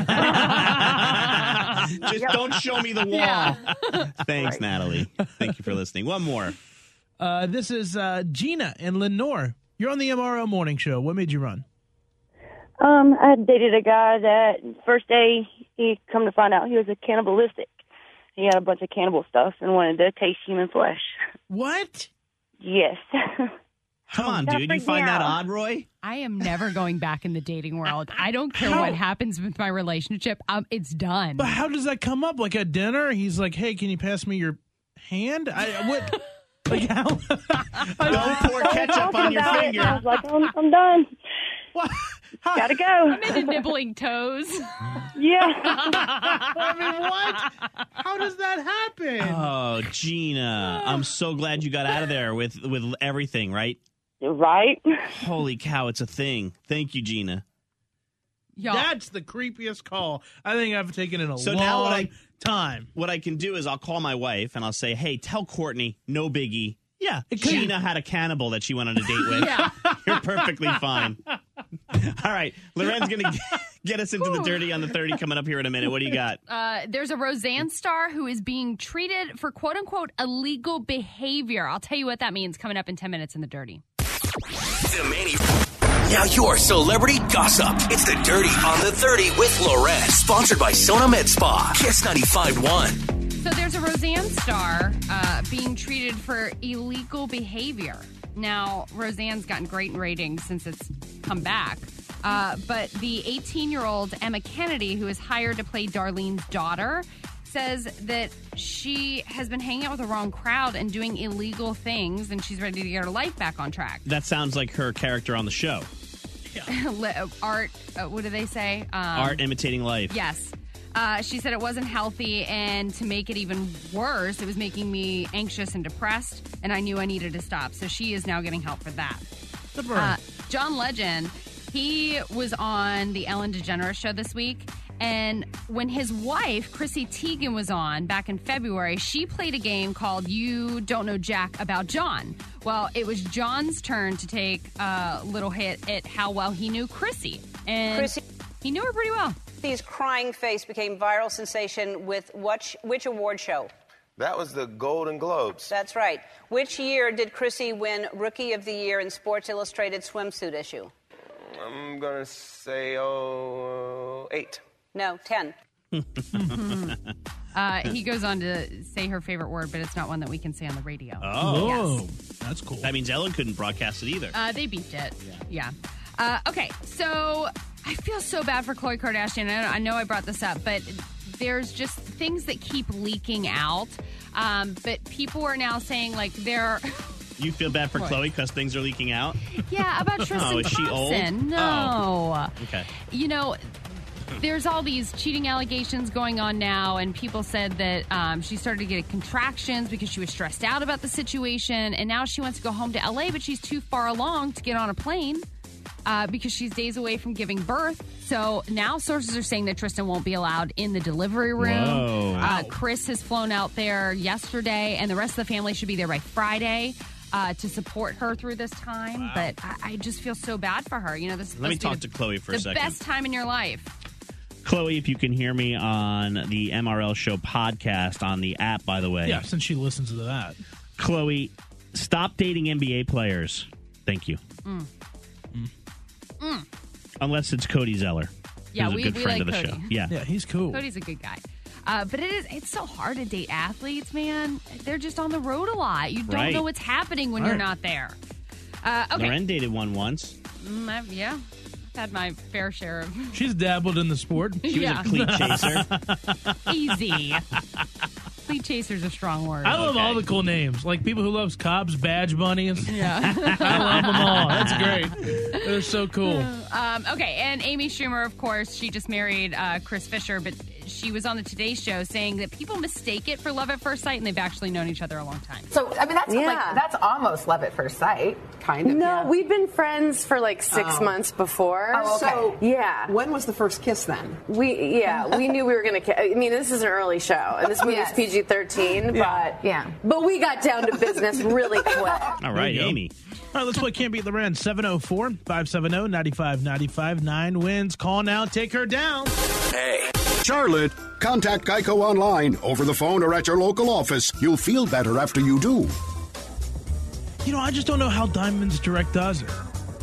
Just don't show me the wall.
Yeah.
Thanks, Natalie. Thank you for listening. One more.
This is Gina in Lenore. You're on the MRL Morning Show. What made you run?
I dated a guy that first day he come to find out he was a cannibalistic. He had a bunch of cannibal stuff and wanted to taste human flesh.
What?
Yes.
Come on,
That
dude. You
freaked
find
me
that
out.
odd, Roy?
I am never going back in the dating world. I don't care what happens with my relationship. It's done.
But how does that come up? Like at dinner, he's like, "Hey, can you pass me your hand?" What? Like how?
Don't pour ketchup on your finger.
I was like, I'm done.
What?
Gotta go.
I'm into nibbling toes.
Yeah.
I mean, what? How does that happen?
Oh, Gina. I'm so glad you got out of there with everything, right?
Right.
Holy cow, it's a thing. Thank you, Gina.
That's the creepiest call I think I've taken in a
So
long
now
time.
What I can do is I'll call my wife and I'll say, hey, tell Courtney, no biggie. Yeah. Sheena had a cannibal that she went on a date with.
Yeah.
You're perfectly fine. All right. Loren's going to get us into the dirty on the 30 coming up here in a minute. What do you got?
There's a Roseanne star who is being treated for quote-unquote illegal behavior. I'll tell you what that means coming up in 10 minutes in the dirty.
Now your celebrity gossip. It's the Dirty on the 30 with Loren. Sponsored by Sona Med Spa. Kiss 95.1.
So there's a Roseanne star being treated for illegal behavior. Now, Roseanne's gotten great ratings since it's come back. But the 18-year-old Emma Kennedy, who is hired to play Darlene's daughter, says that she has been hanging out with the wrong crowd and doing illegal things, and she's ready to get her life back on track.
That sounds like her character on the show.
Art, what do they say?
Art imitating life.
Yes. She said it wasn't healthy, and to make it even worse, it was making me anxious and depressed, and I knew I needed to stop. So she is now getting help for that. John Legend, he was on the Ellen DeGeneres show this week, and when his wife, Chrissy Teigen, was on back in February, she played a game called You Don't Know Jack About John. Well, it was John's turn to take a little hit at how well he knew Chrissy. And he knew her pretty well.
Chrissy's crying face became viral sensation with which award show?
That was the Golden Globes.
That's right. Which year did Chrissy win Rookie of the Year in Sports Illustrated swimsuit issue?
I'm going to say, 8.
No, 10.
He goes on to say her favorite word, but it's not one that we can say on the radio.
Oh,
yes.
That's cool.
That means Ellen couldn't broadcast it either.
They beeped it. Yeah. Okay, so I feel so bad for Khloe Kardashian. I know I brought this up, but there's just things that keep leaking out. But people are now saying, like, they're...
You feel bad for Khloe because things are leaking out?
Yeah, about Tristan
is she
Thompson.
old?
No.
Oh. Okay.
You know, there's all these cheating allegations going on now, and people said that she started to get contractions because she was stressed out about the situation, and now she wants to go home to L.A., but she's too far along to get on a plane because she's days away from giving birth. So now sources are saying that Tristan won't be allowed in the delivery room. Chris has flown out there yesterday, and the rest of the family should be there by Friday. To support her through this time. Wow. But I just feel so bad for her. You know, this is
Let me talk to Khloe for a second.
The best time in your life.
Khloe, if you can hear me on the MRL Show podcast on the app, by the way.
Yeah, since she listens to that.
Khloe, stop dating NBA players. Thank you. Unless it's Cody Zeller.
Yeah,
who's a good friend
like
of the
Cody.
show. Yeah,
he's cool.
Cody's a good guy. But it's so hard to date athletes, man. They're just on the road a lot. You don't know what's happening when you're not there. Okay.
Loren dated one once.
Yeah. I've had my fair share of...
She's dabbled in the sport.
She was a cleat chaser.
Easy. Cleat chaser's a strong word.
I love all the cool names. Like people who loves Cobb's badge bunnies.
Yeah.
I love them all. That's great. They're so cool.
Okay, and Amy Schumer, of course, she just married Chris Fisher, but she was on the Today Show saying that people mistake it for love at first sight, and they've actually known each other a long time.
So, I mean, that's almost love at first sight, kind of.
No, we've been friends for like 6 months before.
Oh, okay.
So, yeah.
When was the first kiss then?
We knew we were going to. I mean, this is an early show, and this movie is PG-13, but we got down to business really quick.
All right, Amy.
All right, let's play Can't Beat Loren. 704-570-9595. 9 wins. Call now. Take her down.
Hey.
Charlotte, contact Geico online, over the phone, or at your local office. You'll feel better after you do.
You know, I just don't know how Diamonds Direct does it.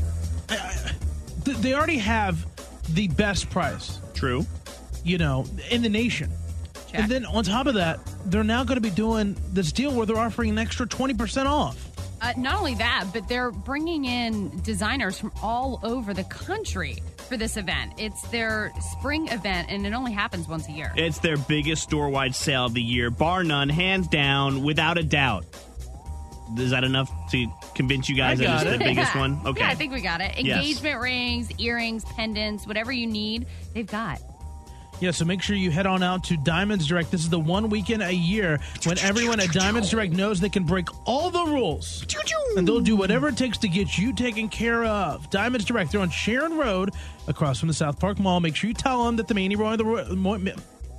They already have the best price.
True.
You know, in the nation. Check. And then on top of that, they're now going to be doing this deal where they're offering an extra 20% off.
Not only that, but they're bringing in designers from all over the country for this event. It's their spring event, and it only happens once a year.
It's their biggest store-wide sale of the year, bar none, hands down, without a doubt. Is that enough to convince you guys that it's the biggest one? Okay.
Yeah, I think we got it. Engagement rings, earrings, pendants, whatever you need, they've got.
Yeah, so make sure you head on out to Diamonds Direct. This is the one weekend a year when everyone at Diamonds Direct knows they can break all the rules. And they'll do whatever it takes to get you taken care of. Diamonds Direct, they're on Sharon Road across from the South Park Mall. Make sure you tell them that the Manny Roy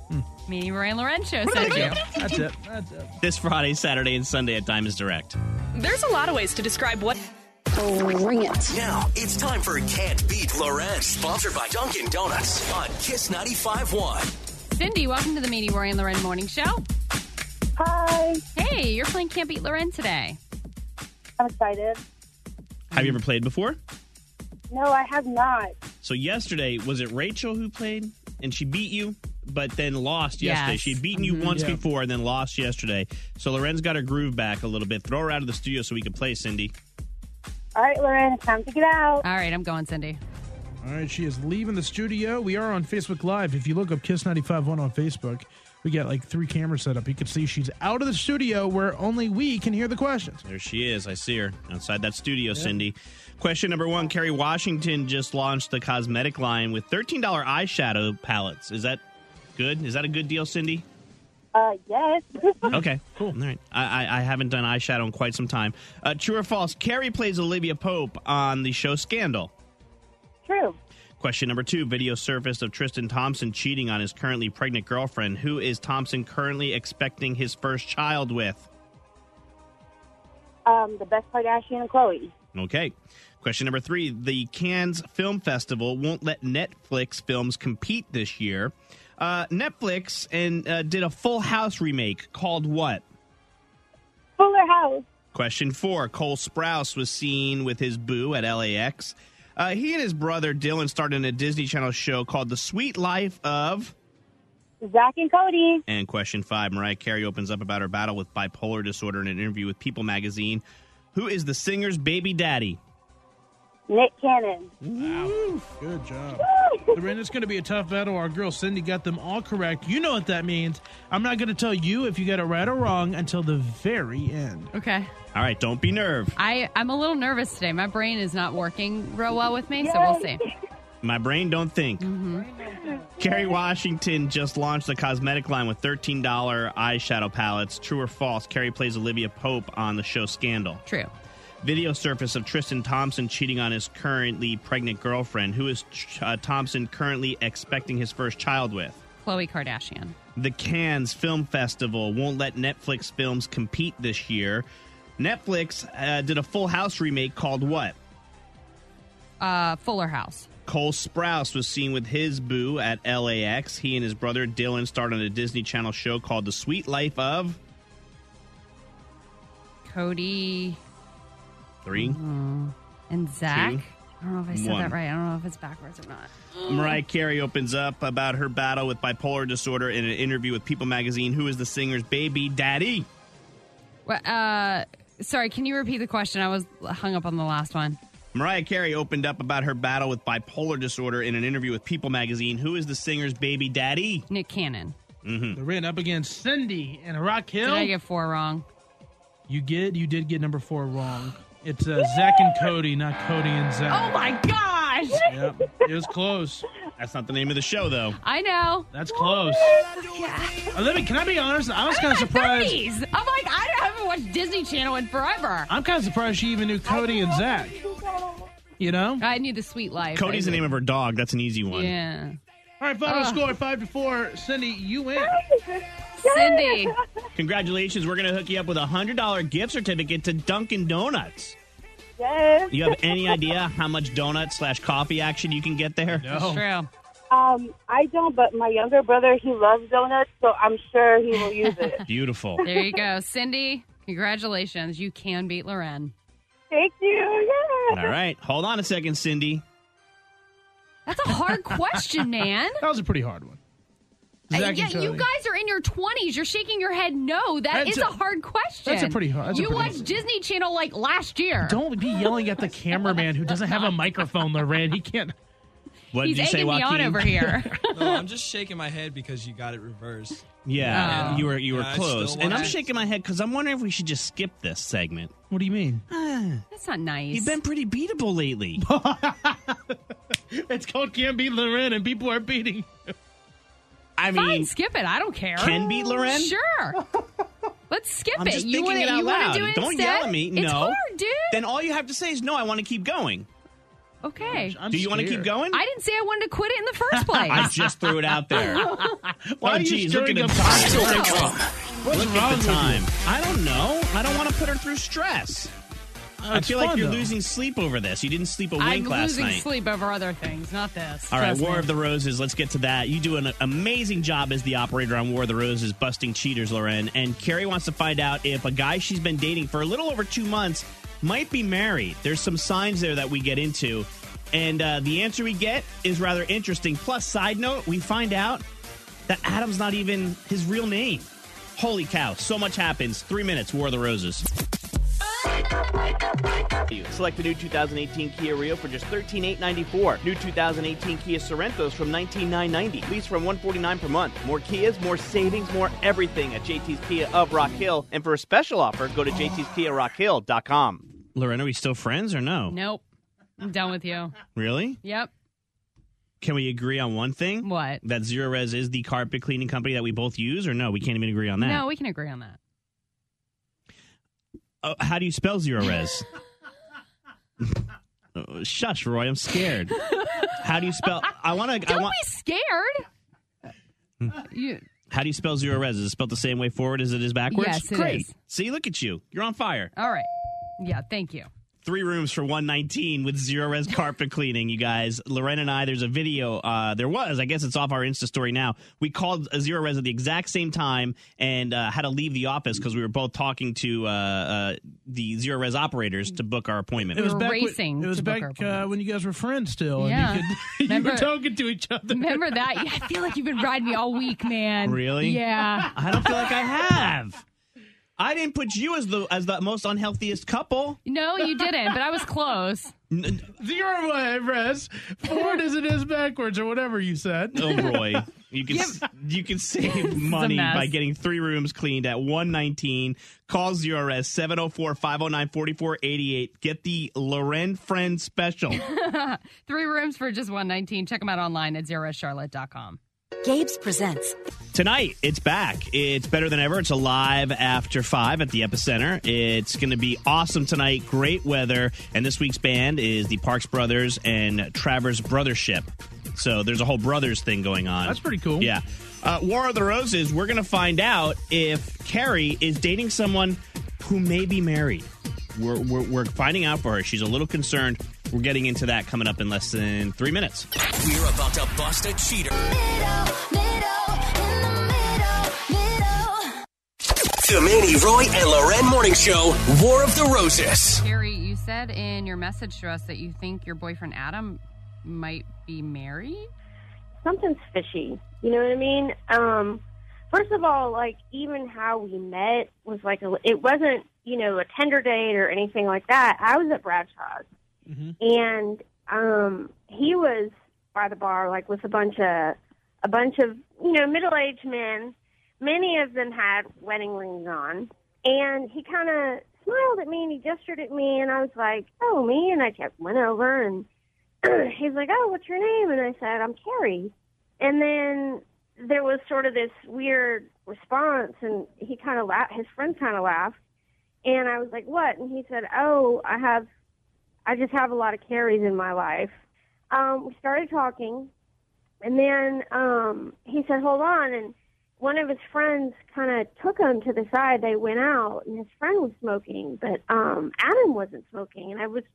Meanie Moran Loren Show sent you.
That's it. That's it.
This Friday, Saturday, and Sunday at Diamonds Direct.
There's a lot of ways to describe what.
Bring it. Now it's time for Can't Beat Loren, sponsored by Dunkin' Donuts on Kiss 95.1.
Cindy, welcome to the Meanie Moran Loren Morning Show.
Hi.
Hey, you're playing Can't Beat Loren today.
I'm excited.
Have you ever played before?
No, I have not.
So yesterday, was it Rachel who played? And she beat you, but then lost yesterday.
Yes.
She had beaten you once before and then lost yesterday. So Loren's got her groove back a little bit. Throw her out of the studio so we can play, Cindy.
All right, Loren, it's time to get out.
All right, I'm going, Cindy.
All right, she is leaving the studio. We are on Facebook Live. If you look up Kiss 95.1 on Facebook, we got like 3 cameras set up. You can see she's out of the studio where only we can hear the questions.
There she is. I see her outside that studio, Cindy. Question number 1. Kerry Washington just launched the cosmetic line with $13 eyeshadow palettes. Is that good? Is that a good deal, Cindy?
Yes.
Okay, cool. All right. I haven't done eyeshadow in quite some time. True or false? Kerry plays Olivia Pope on the show Scandal.
True.
Question number 2. Video surfaced of Tristan Thompson cheating on his currently pregnant girlfriend. Who is Thompson currently expecting his first child with?
The Best Kardashian and Khloe.
Okay. Question number 3. The Cannes Film Festival won't let Netflix films compete this year. Netflix did a Full House remake called what?
Fuller House.
Question 4. Cole Sprouse was seen with his boo at LAX. He and his brother Dylan started a Disney Channel show called The Sweet Life of...
Zach and Cody.
And question 5. Mariah Carey opens up about her battle with bipolar disorder in an interview with People magazine. Who is the singer's baby daddy?
Nick Cannon.
Wow. Good job. Loren, it's going to be a tough battle. Our girl Cindy got them all correct. You know what that means. I'm not going to tell you if you got it right or wrong until the very end.
Okay.
All right, don't be nerve.
I'm a little nervous today. My brain is not working real well with me, so we'll see.
My brain don't think. Kerry Washington just launched a cosmetic line with $13 eyeshadow palettes. True or false? Kerry plays Olivia Pope on the show Scandal.
True.
Video surface of Tristan Thompson cheating on his currently pregnant girlfriend. Who is Thompson currently expecting his first child with?
Khloe Kardashian.
The Cannes Film Festival won't let Netflix films compete this year. Netflix did a Full House remake called what?
Fuller House.
Cole Sprouse was seen with his boo at LAX. He and his brother Dylan starred on a Disney Channel show called The Sweet Life of...
Cody...
3.
And Zach.
2,
I don't know if I said
1.
that right. I don't know if it's backwards or not.
Mariah Carey opens up about her battle with bipolar disorder in an interview with People magazine. Who is the singer's baby daddy?
Well, sorry, can you repeat the question? I was hung up on the last one.
Mariah Carey opened up about her battle with bipolar disorder in an interview with People magazine. Who is the singer's baby daddy?
Nick Cannon.
Loren up against Cindy and Rock Hill.
Did I get 4 wrong?
You did get number 4 wrong. It's Zach and Cody, not Cody and Zach.
Oh, my gosh.
Yep, it was close.
That's not the name of the show, though.
I know.
That's close. Can I be honest? I was kind of surprised.
30s. I'm like, I haven't watched Disney Channel in forever.
I'm kind of surprised she even knew Cody and Zach. You know?
I knew The Sweet Life.
Cody's the name of her dog. That's an easy one.
Yeah.
All right, final score 5-4. Cindy, you win.
Cindy.
Congratulations. We're going to hook you up with a $100 gift certificate to Dunkin' Donuts.
Yes.
You have any idea how much donut/coffee action you can get there?
That's true.
I don't, but my younger brother, he loves donuts, so I'm sure he will use it.
Beautiful.
There you go. Cindy, congratulations. You can beat Loren.
Thank you. Yeah.
All right. Hold on a second, Cindy.
That's a hard question, man.
That was a pretty hard one.
Yeah, you guys are in your 20s. You're shaking your head no. That's a hard question.
That's a pretty hard.
You watched Disney Channel like last year.
Don't be yelling at the cameraman who doesn't have a microphone, Loren. He can't.
What
He's
did you say,
egging me
Joaquin?
on over here.
No, I'm just shaking my head because you got it reversed.
Yeah,
Oh.
you were
Yeah, I
close.
still
And I'm
watch it.
shaking my head because I'm wondering if we should just skip this segment.
What do you mean?
That's not nice.
You've been pretty beatable lately.
It's called Can't Beat Loren, and people are beating you.
I mean,
Fine, skip it. I don't care.
Can beat Loren?
Sure. Let's skip
I'm
it.
just
You
thinking
wanna-
it out
you wanna
loud.
do it
Don't
instead?
yell at me.
It's
no.
hard, dude.
Then all you have to say is no. I want to keep going.
Okay.
Do you want to keep going?
I didn't say I wanted to quit it in the first place.
I just threw it out there.
Why are you
geez, look at
stirring
the
up
time.
Still to come? What's
Look
wrong
at
with
the
you?
time. I don't know. I don't want to put her through stress. I
it's
feel like
fun,
you're
though.
losing sleep over this. You didn't sleep a wink
I'm
last
losing
night.
sleep over other things, not this.
All right,
Trust
War
me.
of the Roses. Let's get to that. You do an amazing job as the operator on War of the Roses, busting cheaters, Loren. And Carrie wants to find out if a guy she's been dating for a little over 2 months might be married. There's some signs there that we get into. And the answer we get is rather interesting. Plus, side note, we find out that Adam's not even his real name. Holy cow. So much happens. 3 minutes, War of the Roses. Select the new 2018 Kia Rio for just $13,894. New 2018 Kia Sorrentos from $19,990. Lease from $149 per month. More Kias, more savings, more everything at JT's Kia of Rock Hill. And for a special offer, go to jtskiarockhill.com. Lorena, are we still friends or no?
Nope. I'm done with you.
Really?
Yep.
Can we agree on one thing?
What?
That Zero Res is the carpet cleaning company that we both use, or no? We can't even agree on that.
No, we can agree on that.
How do you spell Zero Res? Shush, Roy. I'm scared. How do you spell?
Don't be scared.
How do you spell Zero Res? Is it spelled the same way forward as it is backwards?
Yes, it
Great.
is.
See, look at you. You're on fire.
All right. Yeah, thank you.
3 rooms for $119 with Zero Res carpet cleaning, you guys. Loren and I, there's a video. I guess it's off our Insta story now. We called Zero Res at the exact same time and had to leave the office because we were both talking to the Zero Res operators to book our appointment.
It was back,
racing
it was
to book
back
our
when you guys were friends still.
Yeah.
And you were talking to each other.
Remember that? Yeah, I feel like you've been riding me all week, man.
Really?
Yeah.
I don't feel like I have. I didn't put you as the most unhealthiest couple.
No, you didn't, but I was close.
Zero Res, forward as it is backwards, or whatever you said.
Oh, Roy. You can save money by getting 3 rooms cleaned at $119. Call Zero Res 704-509-4488. Get the Loren Friend special.
3 rooms for just $119. Check them out online at zerorescharlotte.com.
Gabe's presents.
Tonight, it's back. It's Better Than Ever. It's alive after 5 at the Epicenter. It's going to be awesome tonight. Great weather. And this week's band is the Parks Brothers and Travers Brothership. So there's a whole brothers thing going on.
That's pretty cool.
Yeah. War of the Roses, we're going to find out if Carrie is dating someone who may be married. We're finding out for her. She's a little concerned. We're getting into that coming up in less than 3 minutes.
We're about to bust a cheater. The Manny, Roy, and Loren Morning Show, War of the Roses.
Carrie, you said in your message to us that you think your boyfriend Adam might be married?
Something's fishy. You know what I mean? First of all, like, even how we met was like, it wasn't, a Tinder date or anything like that. I was at Bradshaw's. Mm-hmm. And he was by the bar, like, with a bunch of middle-aged men. Many of them had wedding rings on. And he kind of smiled at me and he gestured at me, and I was like, oh, me? And I went over, and he's like, oh, what's your name? And I said, I'm Carrie. And then there was sort of this weird response, and he kind of laughed. His friend kind of laughed. And I was like, what? And he said, oh, I just have a lot of Carries in my life. We started talking, and then he said, hold on. And one of his friends kind of took him to the side. They went out, and his friend was smoking, but Adam wasn't smoking. And it was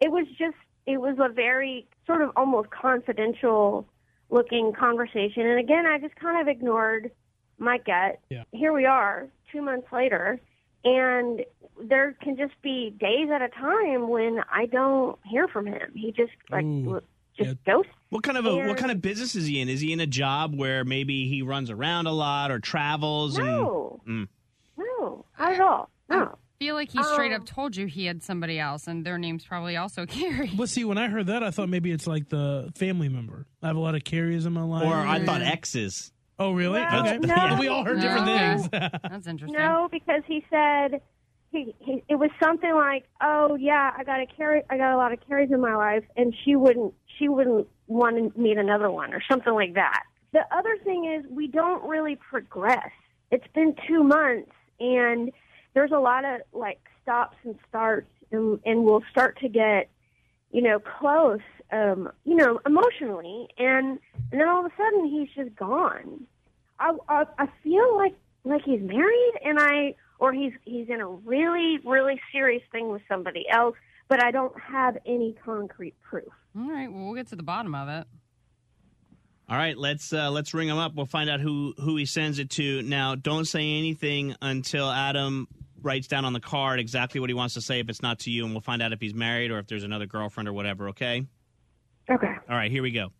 a very sort of almost confidential looking conversation. And again, I just kind of ignored my gut. Yeah. Here we are 2 months later, and there can just be days at a time when I don't hear from him. He just ghosts.
What kind of business is he in? Is he in a job where maybe he runs around a lot or travels?
No, not at all. No.
I feel like he straight up told you he had somebody else, and their name's probably also Carrie.
Well, see, when I heard that, I thought maybe it's like the family member. I have a lot of Carries in my life.
Or I thought exes.
Oh, really?
Well,
okay.
no.
We all heard different things.
That's interesting.
No, because he said it was something like, "Oh yeah, I got a lot of Carries in my life, and she wouldn't want to meet another one," or something like that. The other thing is we don't really progress. It's been 2 months, and there's a lot of like stops and starts, and we'll start to get close, emotionally, and then all of a sudden he's just gone. I feel like he's married, or he's in a really, really serious thing with somebody else, but I don't have any concrete proof.
All right, well, we'll get to the bottom of it.
All right, let's ring him up. We'll find out who he sends it to. Now, don't say anything until Adam writes down on the card exactly what he wants to say if it's not to you, and we'll find out if he's married or if there's another girlfriend or whatever, okay?
Okay.
All right, here we go.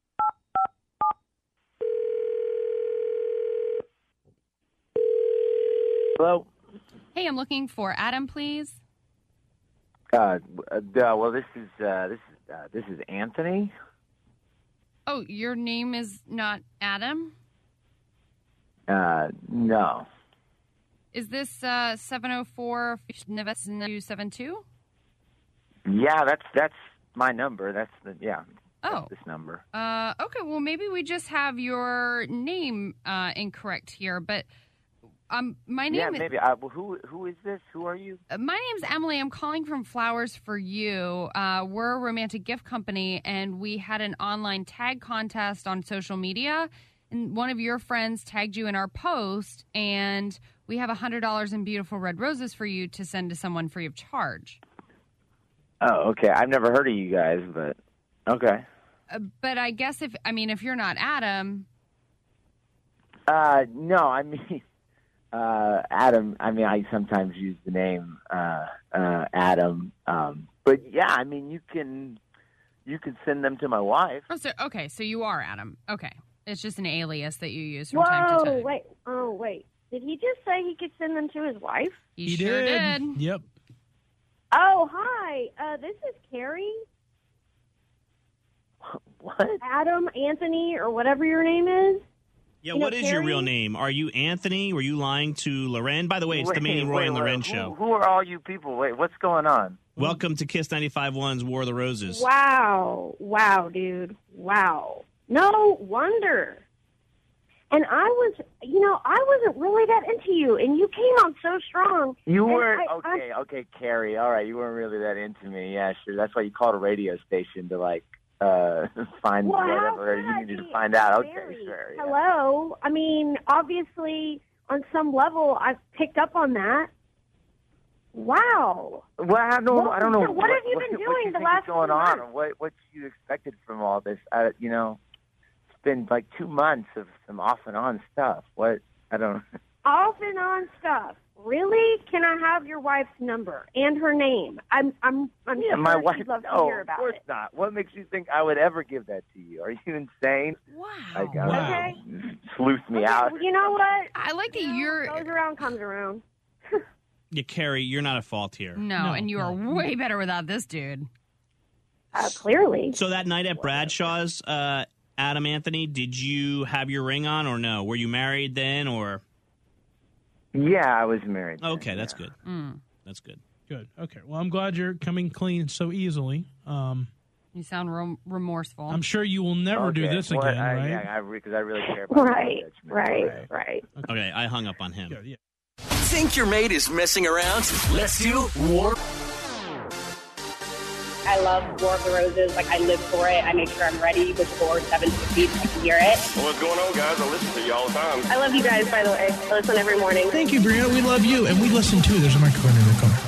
Hello?
Hey, I'm looking for Adam, please.
Well, this is Anthony.
Oh, your name is not Adam?
No.
Is this 704-272?
Yeah, that's my number. That's this number.
Okay, well, maybe we just have your name incorrect here, but my name is...
maybe. Who is this? Who are you?
My name's Emily. I'm calling from Flowers for You. We're a romantic gift company, and we had an online tag contest on social media, and one of your friends tagged you in our post, and we have $100 in beautiful red roses for you to send to someone free of charge.
Oh, okay. I've never heard of you guys, but okay.
But I guess if you're not Adam...
No, I mean... Adam, I sometimes use the name Adam, but yeah, you can send them to my wife.
So you are Adam. Okay, it's just an alias that you use from time to time.
Wait. Did he just say he could send them to his wife?
He sure did.
Yep.
Oh, hi. This is Carrie.
What?
Adam, Anthony, or whatever your name is.
Yeah, what is your real name? Are you Anthony? Were you lying to Loren? By the way, it's the Manny, Roy, and Loren show.
Who are all you people? Wait, what's going on?
Welcome to Kiss 95.1's War of the Roses.
Wow, dude. Wow. No wonder. And I wasn't really that into you, and you came on so strong.
You weren't? Okay, Carrie. All right, you weren't really that into me. Yeah, sure. That's why you called a radio station to, find whatever you needed to find out. Okay, sure. Yeah.
Hello. Obviously, on some level, I've picked up on that. Wow.
Well, I don't know.
What have you been doing the last 2 months?
What's going on? What you expected from all this? It's been 2 months of some off and on stuff. What? I don't.
Off and on stuff. Really? Can I have your wife's number and her name? I'm sure
my wife.
she'd love to
No,
hear about
of course
it.
not. What makes you think I would ever give that to you? Are you insane?
Wow.
Okay.
Sleuth me out.
Well, you know what?
I like that you're...
Goes around, comes around.
Yeah, Carrie, you're not at fault here.
No, and you are way better without this dude.
Clearly.
So that night at Bradshaw's, Adam Anthony, did you have your ring on or no? Were you married then or...
Yeah, I was married.
Okay, that's good. That's good.
Good. Okay. Well, I'm glad you're coming clean so easily.
You sound remorseful.
I'm sure you will never do this again, right?
Yeah, because I really care about
Right.
Okay, I hung up on him.
Good, yeah.
Think your mate is messing around? Let's do War.
I love War of the Roses. I live for it. I make sure I'm ready before 7:50 so I can hear it.
Well, what's going on, guys? I listen to you all the time.
I love you guys, by the way. I listen every morning.
Thank you, Brianna. We love you. And we listen, too. There's a microphone in the car.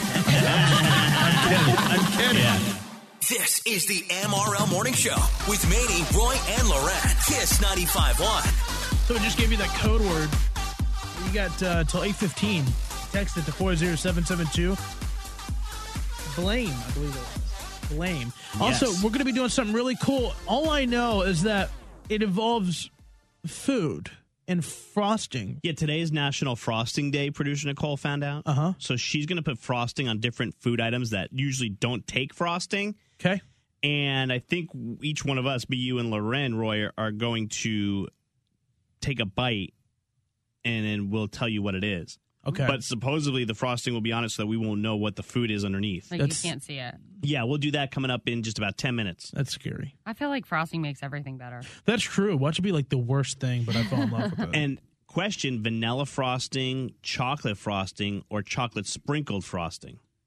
I'm kidding. Yeah.
This is the MRL Morning Show with Manny, Roy, and Loren. Kiss 95.1.
So we just gave you that code word. You got till 8:15. Text it to 40772. Blame, I believe it was. Blame. Also, we're going to be doing something really cool. All I know is that it involves food and frosting.
Yeah, today is National Frosting Day, producer Nicole found out.
Uh-huh.
So she's going to put frosting on different food items that usually don't take frosting.
Okay.
And I think each one of us, be you and Loren, Roy, are going to take a bite, and then we'll tell you what it is.
Okay.
But supposedly the frosting will be on it so that we won't know what the food is underneath.
You can't see it.
Yeah, we'll do that coming up in just about 10 minutes.
That's scary.
I feel like frosting makes everything better.
That's true. Watch it be like the worst thing, but I fell in love with it.
And question, vanilla frosting, chocolate frosting, or chocolate sprinkled frosting?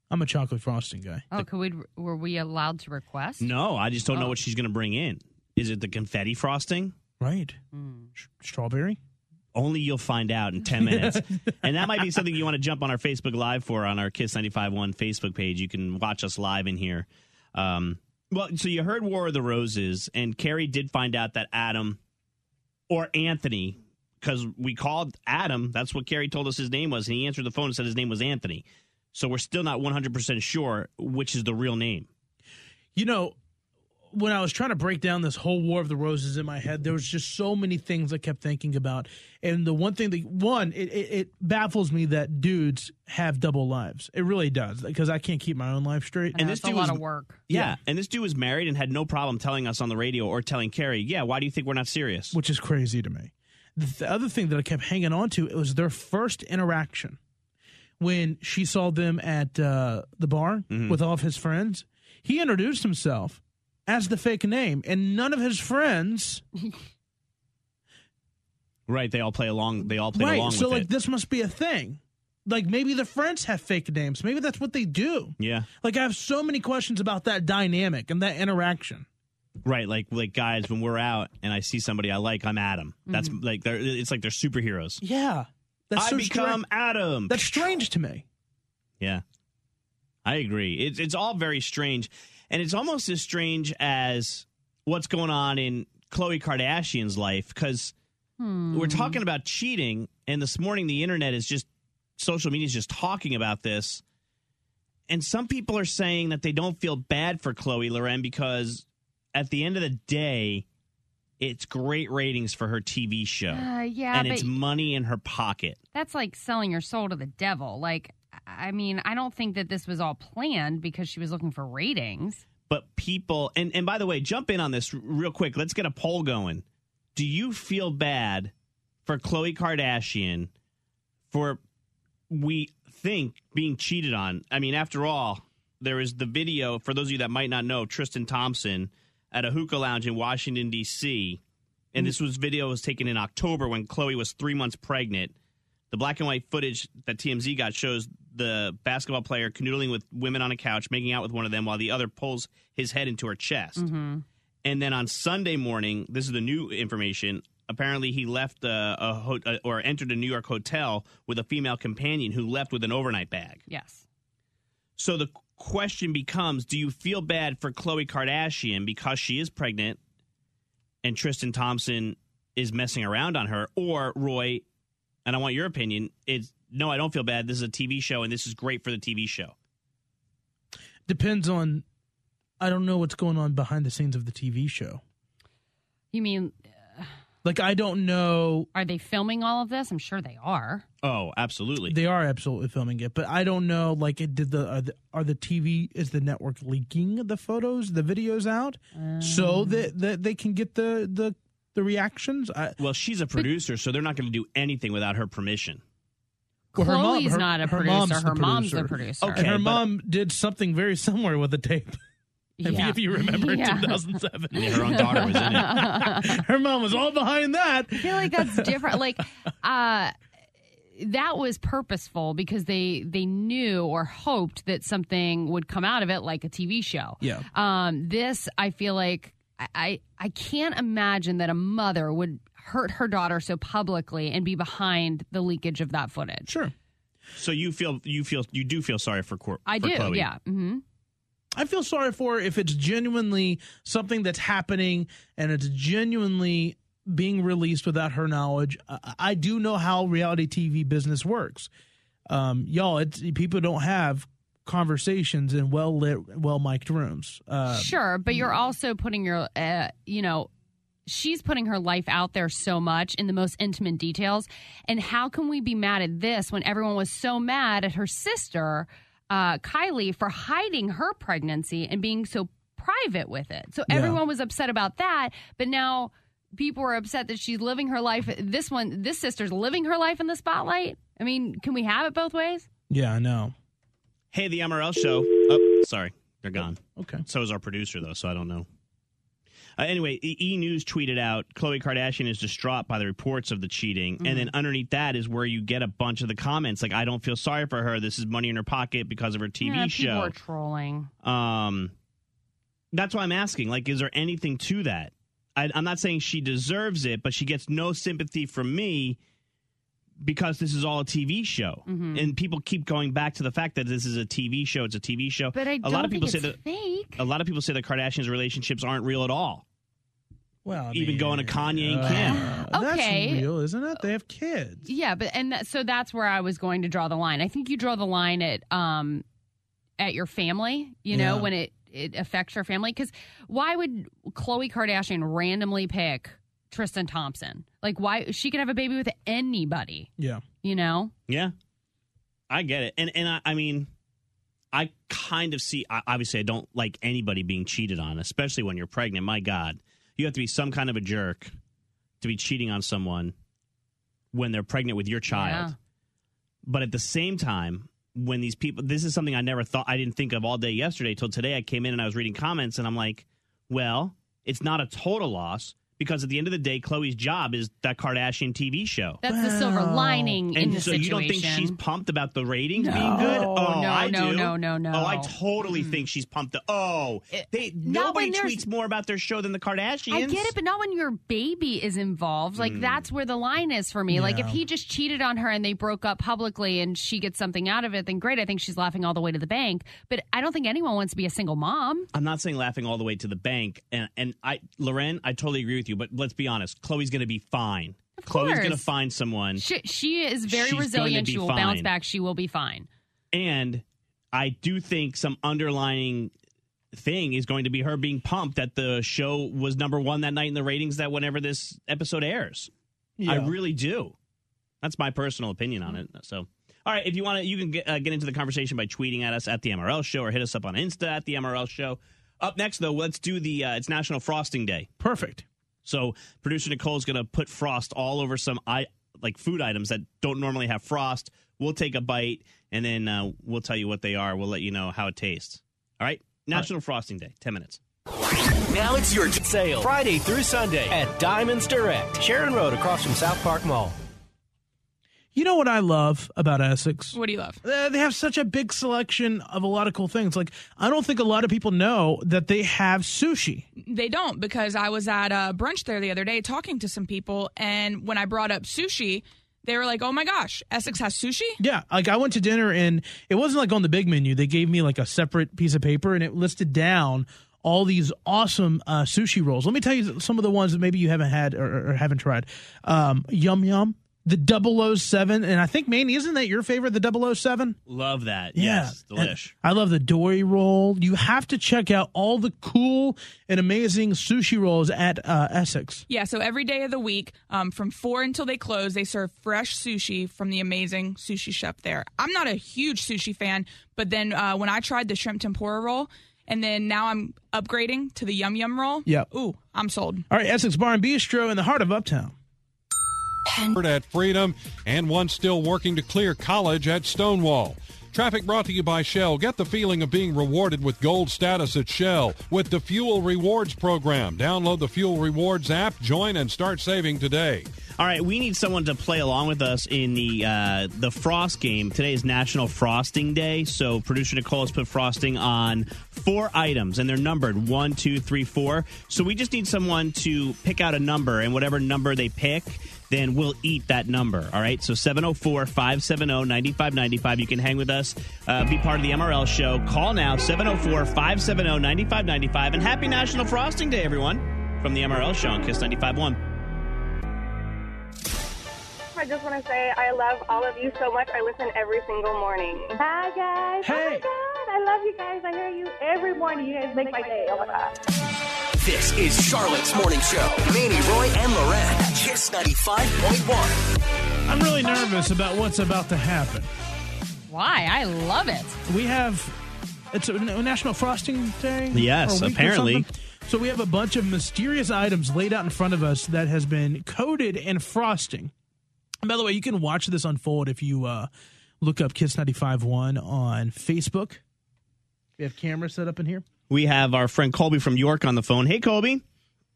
I'm a chocolate frosting guy.
Oh, were we allowed to request?
No, I just don't know what she's going to bring in. Is it the confetti frosting?
Right. Strawberry?
Only you'll find out in 10 minutes. And that might be something you want to jump on our Facebook Live for on our Kiss 95.1 Facebook page. You can watch us live in here. Well, so you heard War of the Roses, and Carrie did find out that Adam or Anthony, because we called Adam, that's what Carrie told us his name was, and he answered the phone and said his name was Anthony. So we're still not 100% sure which is the real name.
You know, when I was trying to break down this whole War of the Roses in my head, there was just so many things I kept thinking about. And the one thing it baffles me that dudes have double lives. It really does, because I can't keep my own life straight.
And this dude a lot of work.
Yeah, and this dude was married and had no problem telling us on the radio or telling Carrie, yeah, why do you think we're not serious?
Which is crazy to me. The other thing that I kept hanging on to, it was their first interaction. When she saw them at the bar with all of his friends, he introduced himself as the fake name, and none of his friends.
Right, they all play along. They all play along with it.
So, like, this must be a thing. Like, maybe the friends have fake names. Maybe that's what they do.
Yeah.
Like, I have so many questions about that dynamic and that interaction.
Right, like guys, when we're out and I see somebody I like, I'm Adam. That's like it's like they're superheroes.
Yeah. That's
I
so
become
strange.
Adam.
That's strange to me.
Yeah, I agree. It's all very strange, and it's almost as strange as what's going on in Khloe Kardashian's life, because we're talking about cheating, and this morning the internet is just, social media is just talking about this, and some people are saying that they don't feel bad for Khloe Loren because at the end of the day, it's great ratings for her TV show.
Yeah,
and
but
it's money in her pocket.
That's like selling your soul to the devil. Like, I mean, I don't think that this was all planned because she was looking for ratings.
But people, and by the way, jump in on this real quick. Let's get a poll going. Do you feel bad for Khloe Kardashian for, we think, being cheated on? I mean, after all, there is the video, for those of you that might not know, Tristan Thompson at a hookah lounge in Washington, D.C., and this video was taken in October when Khloe was 3 months pregnant. The black and white footage that TMZ got shows the basketball player canoodling with women on a couch, making out with one of them while the other pulls his head into her chest. And then on Sunday morning, this is the new information, apparently he left or entered a New York hotel with a female companion who left with an overnight bag.
Yes.
So the question becomes, do you feel bad for Khloe Kardashian because she is pregnant and Tristan Thompson is messing around on her? Or, Roy, and I want your opinion, it's, no, I don't feel bad. This is a TV show, and this is great for the TV show.
Depends on, I don't know what's going on behind the scenes of the TV show.
You mean,
like, I don't know.
Are they filming all of this? I'm sure they are.
Oh, absolutely.
They are absolutely filming it, but I don't know, like, is the network leaking the photos, the videos out so that they can get the reactions?
Well, she's a producer, so they're not going to do anything without her permission.
Well,
Chloe's not a producer. Her mom's the producer.
Okay, and her mom did something very similar with the tape.
Yeah.
If you remember, in 2007.
Yeah, her own daughter was in it.
Her mom was all behind that.
I feel like that's different. Like, that was purposeful because they knew or hoped that something would come out of it, like a TV show.
Yeah.
This, I feel like, I can't imagine that a mother would hurt her daughter so publicly and be behind the leakage of that footage.
Sure.
So you do feel sorry for
I do.
Khloe.
Yeah. Mm-hmm.
I feel sorry for her if it's genuinely something that's happening and it's genuinely being released without her knowledge. I do know how reality TV business works. Y'all, people don't have conversations in well-lit, well-mic'd rooms.
Sure, but you're also putting your, she's putting her life out there so much in the most intimate details. And how can we be mad at this when everyone was so mad at her sister, Kylie, for hiding her pregnancy and being so private with it? So everyone was upset about that, but now people are upset that she's living her life. This sister's living her life in the spotlight. I mean, can we have it both ways?
Yeah, I know.
Hey, the MRL show. Oh, sorry. They're gone.
Okay.
So is our producer, though, so I don't know. Anyway, E! News tweeted out, Khloe Kardashian is distraught by the reports of the cheating. And then underneath that is where you get a bunch of the comments like, I don't feel sorry for her. This is money in her pocket because of her TV show.
People are trolling.
That's why I'm asking. Like, is there anything to that? I'm not saying she deserves it, but she gets no sympathy from me because this is all a TV show. And people keep going back to the fact that this is a TV show. It's a TV show.
But I don't think it's fake.
A lot of people say the Kardashians' relationships aren't real at all.
Well,
even going to Kanye and Kim.
That's real, isn't it? They have kids.
Yeah, but so that's where I was going to draw the line. I think you draw the line at your family, when it affects your family. Because why would Khloe Kardashian randomly pick Tristan Thompson? Like, why? She could have a baby with anybody.
Yeah.
Yeah. I get it. And I mean, I kind of see, obviously I don't like anybody being cheated on, especially when you're pregnant. My God. You have to be some kind of a jerk to be cheating on someone when they're pregnant with your child. Yeah. But at the same time, when these people, this is something I didn't think of all day yesterday till today. I came in and I was reading comments and I'm like, well, it's not a total loss because at the end of the day, Khloe's job is that Kardashian TV show.
That's the silver lining in the situation.
And so you don't think she's pumped about the ratings being good? Oh, I do.
No.
Oh, I totally think she's pumped. Nobody tweets more about their show than the Kardashians.
I get it, but not when your baby is involved. Like, that's where the line is for me. Yeah. Like, if he just cheated on her and they broke up publicly and she gets something out of it, then great. I think she's laughing all the way to the bank. But I don't think anyone wants to be a single mom.
I'm not saying laughing all the way to the bank. And Loren, I totally agree with you. But let's be honest, Khloe's going to be fine.
Of course.
Khloe's going to find someone.
She is very resilient. She will bounce back. She will be fine.
And I do think some underlying thing is going to be her being pumped that the show was #1 that night in the ratings that whenever this episode airs. Yeah. I really do. That's my personal opinion on it. So, all right, if you want to, you can get into the conversation by tweeting at us at the MRL Show or hit us up on Insta at the MRL Show. Up next, though, let's do it's National Frosting Day.
Perfect.
So producer Nicole's going to put frost all over some food items that don't normally have frost. We'll take a bite, and then we'll tell you what they are. We'll let you know how it tastes. All right? National Frosting Day, 10 minutes.
Now it's your sale Friday through Sunday at Diamonds Direct, Sharon Road across from South Park Mall.
You know what I love about Essex?
What do you love?
They have such a big selection of a lot of cool things. Like, I don't think a lot of people know that they have sushi.
They don't, because I was at a brunch there the other day talking to some people, and when I brought up sushi, they were like, oh my gosh, Essex has sushi?
Yeah, like I went to dinner, and it wasn't like on the big menu. They gave me like a separate piece of paper, and it listed down all these awesome sushi rolls. Let me tell you some of the ones that maybe you haven't had or haven't tried. Yum Yum. The 007, and I think, Manny, isn't that your favorite, the 007?
Love that.
Yeah.
Yes, delish.
I love the dory roll. You have to check out all the cool and amazing sushi rolls at Essex.
Yeah, so every day of the week, from 4 until they close, they serve fresh sushi from the amazing sushi chef there. I'm not a huge sushi fan, but then when I tried the shrimp tempura roll, and then now I'm upgrading to the Yum Yum roll.
Yep.
Ooh, I'm sold.
All right, Essex Bar and Bistro in the heart of Uptown.
At Freedom, and one still working to clear college at Stonewall. Traffic brought to you by Shell. Get the feeling of being rewarded with gold status at Shell with the Fuel Rewards program. Download the Fuel Rewards app, join, and start saving today.
All right, we need someone to play along with us in the Frost game. Today is National Frosting Day, so producer Nicole has put frosting on 4 items, and they're numbered 1, 2, 3, 4. So we just need someone to pick out a number, and whatever number they pick, then we'll eat that number, all right? So 704-570-9595. You can hang with us, be part of the MRL Show. Call now, 704-570-9595. And happy National Frosting Day, everyone, from the MRL Show on KISS 95.1.
I just want to say I love all of you so much. I listen every single morning. Hi, guys.
Hey.
Oh, my God. I love you guys. I hear you every morning. You guys make my day. Oh, my God.
This is Charlotte's Morning Show. Manny, Roy, and Loren. KISS 95.1.
I'm really nervous about what's about to happen.
Why? I love it.
It's a National Frosting Day?
Yes, apparently.
So we have a bunch of mysterious items laid out in front of us that has been coated in frosting. And by the way, you can watch this unfold if you look up KISS 95.1 on Facebook. We have cameras set up in here.
We have our friend Colby from York on the phone. Hey, Colby.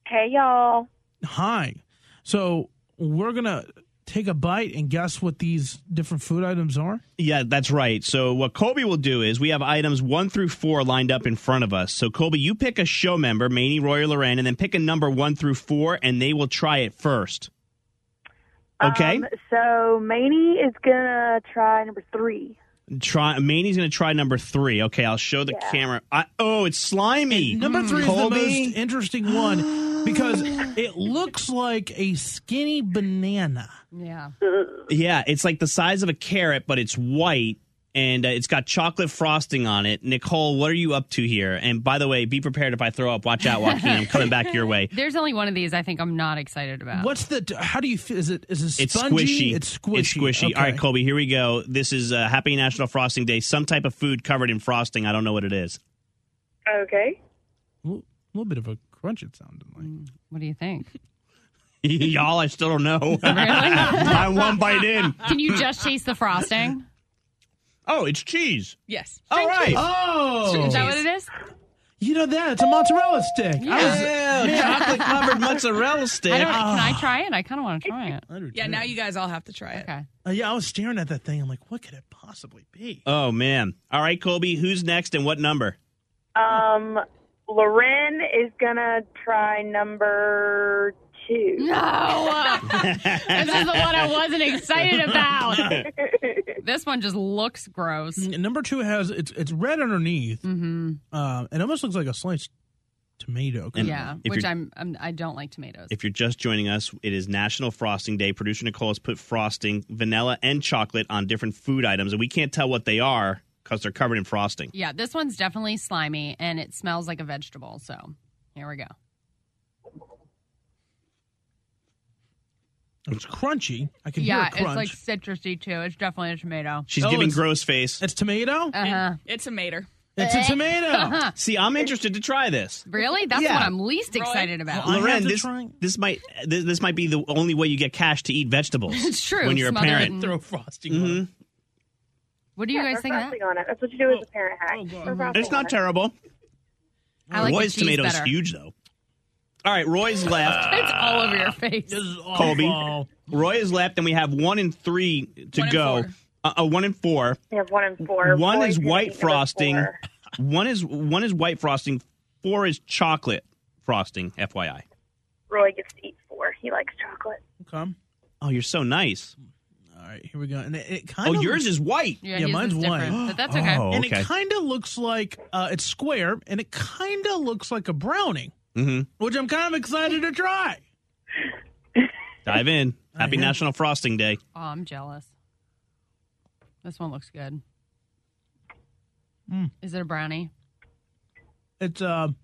Hey, y'all.
Hi. So we're going to take a bite and guess what these different food items are?
Yeah, that's right. So what Colby will do is we have items 1 through 4 lined up in front of us. So Colby, you pick a show member, Maney, Roy, or Loren, and then pick a number 1 through 4, and they will try it first. Okay?
So Maney is going to try number 3.
Maney's going to try number 3. Okay, I'll show the camera. It's slimy.
And number 3 is the most interesting one because it looks like a skinny banana.
Yeah.
Yeah, it's like the size of a carrot, but it's white, and it's got chocolate frosting on it. Nicole, what are you up to here? And by the way, be prepared if I throw up. Watch out, Joaquin. I'm coming back your way.
There's only one of these I think I'm not excited about.
How do you feel? Is it spongy?
It's squishy.
It's squishy.
It's squishy.
Okay.
All right, Colby, here we go. This is Happy National Frosting Day. Some type of food covered in frosting. I don't know what it is.
Okay.
A little bit of a crunch it sounded like.
What do you think?
Y'all, I still don't know.
Really?
I'm one bite in.
Can you just taste the frosting?
Oh, it's cheese.
Yes.
All right.
Oh.
Is that what it is?
You know that. It's a mozzarella stick.
Chocolate-covered mozzarella stick.
Can I try it? I kind of want to try it.
Yeah, now you guys all have to try it.
Okay.
Yeah, I was staring at that thing. I'm like, what could it possibly be?
Oh, man. All right, Colby, who's next and what number?
Loren is going to try number 2.
No. This is the one I wasn't excited about. This one just looks gross.
Number 2 has it's red underneath.
Mm-hmm.
It almost looks like a sliced tomato.
Yeah, which I don't like tomatoes.
If you're just joining us, it is National Frosting Day. Producer Nicole has put frosting, vanilla, and chocolate on different food items, and we can't tell what they are because they're covered in frosting.
Yeah, this one's definitely slimy, and it smells like a vegetable. So here we go.
It's crunchy. I can hear a crunch.
It's like citrusy too. It's definitely a tomato.
She's giving gross face.
It's tomato?
Uh-huh.
It's a mater.
It's a tomato.
See, I'm interested to try this.
Really? That's what I'm least excited about.
Loren, this might be the only way you get cash to eat vegetables.
It's true.
When you're a parent.
Throw frosting on it.
What do you guys think of that?
On it. That's what you do as a parent hack.
It's not terrible.
I like
Roy's
the cheese
tomato's
better.
huge, though. All right, Roy's left.
It's all over your face.
Colby. Roy is left, and we have 1 and 3 to go. 1 and 4.
We have 1 and 4.
One
Roy's
is
gonna
white
eat number
frosting.
4.
One is white frosting. 4 is chocolate frosting. FYI.
Roy gets to eat 4. He likes chocolate.
Okay.
Oh, you're so nice.
All right, here we go. And it kind of
yours is white.
Yeah,
mine's white.
But that's okay.
Oh,
And
okay.
it kind of looks like it's square, and it kind of looks like a brownie, which I'm kind of excited to try.
Dive in. Happy National Frosting Day.
Oh, I'm jealous. This one looks good. Is it a brownie?
It's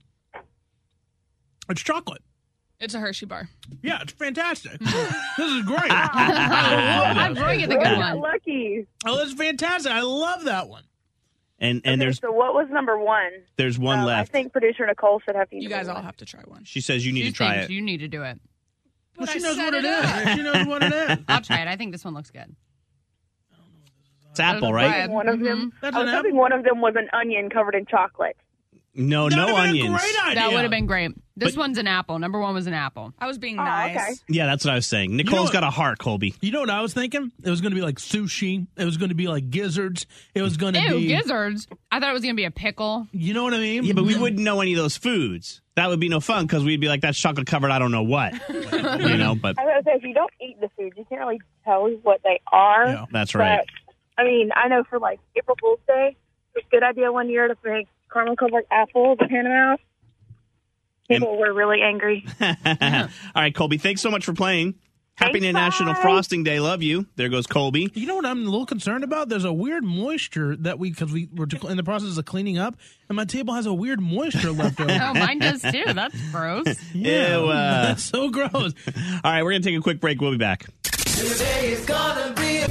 chocolate.
It's a Hershey bar.
Yeah, it's fantastic. This is great.
I'm bringing the good one.
Lucky.
Oh, that's fantastic. I love that one.
And
Okay,
there's
so what was number 1?
there's one
I
left.
think producer Nicole should have to eat
You guys
number
all
1.
have to try one.
She says you need to try it.
You need to do it.
Well, she knows what it is. She knows what it is.
I'll try it. I think this one looks good.
It's apple, right?
One of them.
That's
I was
an
hoping one of them was an onion covered in chocolate.
No,
That'd
no
have been a
onions.
great idea.
That would have been great. This
But-
one's an apple. Number 1 was an apple.
I was being
Oh,
nice.
okay.
Yeah, that's what I was saying. Nicole's got a heart, Colby.
You know what I was thinking? It was going to be like sushi. It was going to be like gizzards. It was going to
Ew,
be
gizzards. I thought it was going to be a pickle.
You know what I mean?
Yeah, but we wouldn't know any of those foods. That would be no fun because we'd be like, that's chocolate covered, I don't know what. But
I was going to say, if you don't eat the food, you can't really tell what they are.
Yeah,
that's right.
But, I mean, I know for like April Fool's Day, it's a good idea one year to make caramel covered apples and hand them out. People were really angry.
All right, Colby, thanks so much for playing. Happy
Thanks,
National
bye.
Frosting Day. Love you. There goes Colby.
You know what I'm a little concerned about? There's a weird moisture that because we were in the process of cleaning up, and my table has a weird moisture left over.
Oh, mine does too. That's gross.
Yeah,
Ew,
that's so gross.
All right, we're going to take a quick break. We'll be back.
Today is gonna be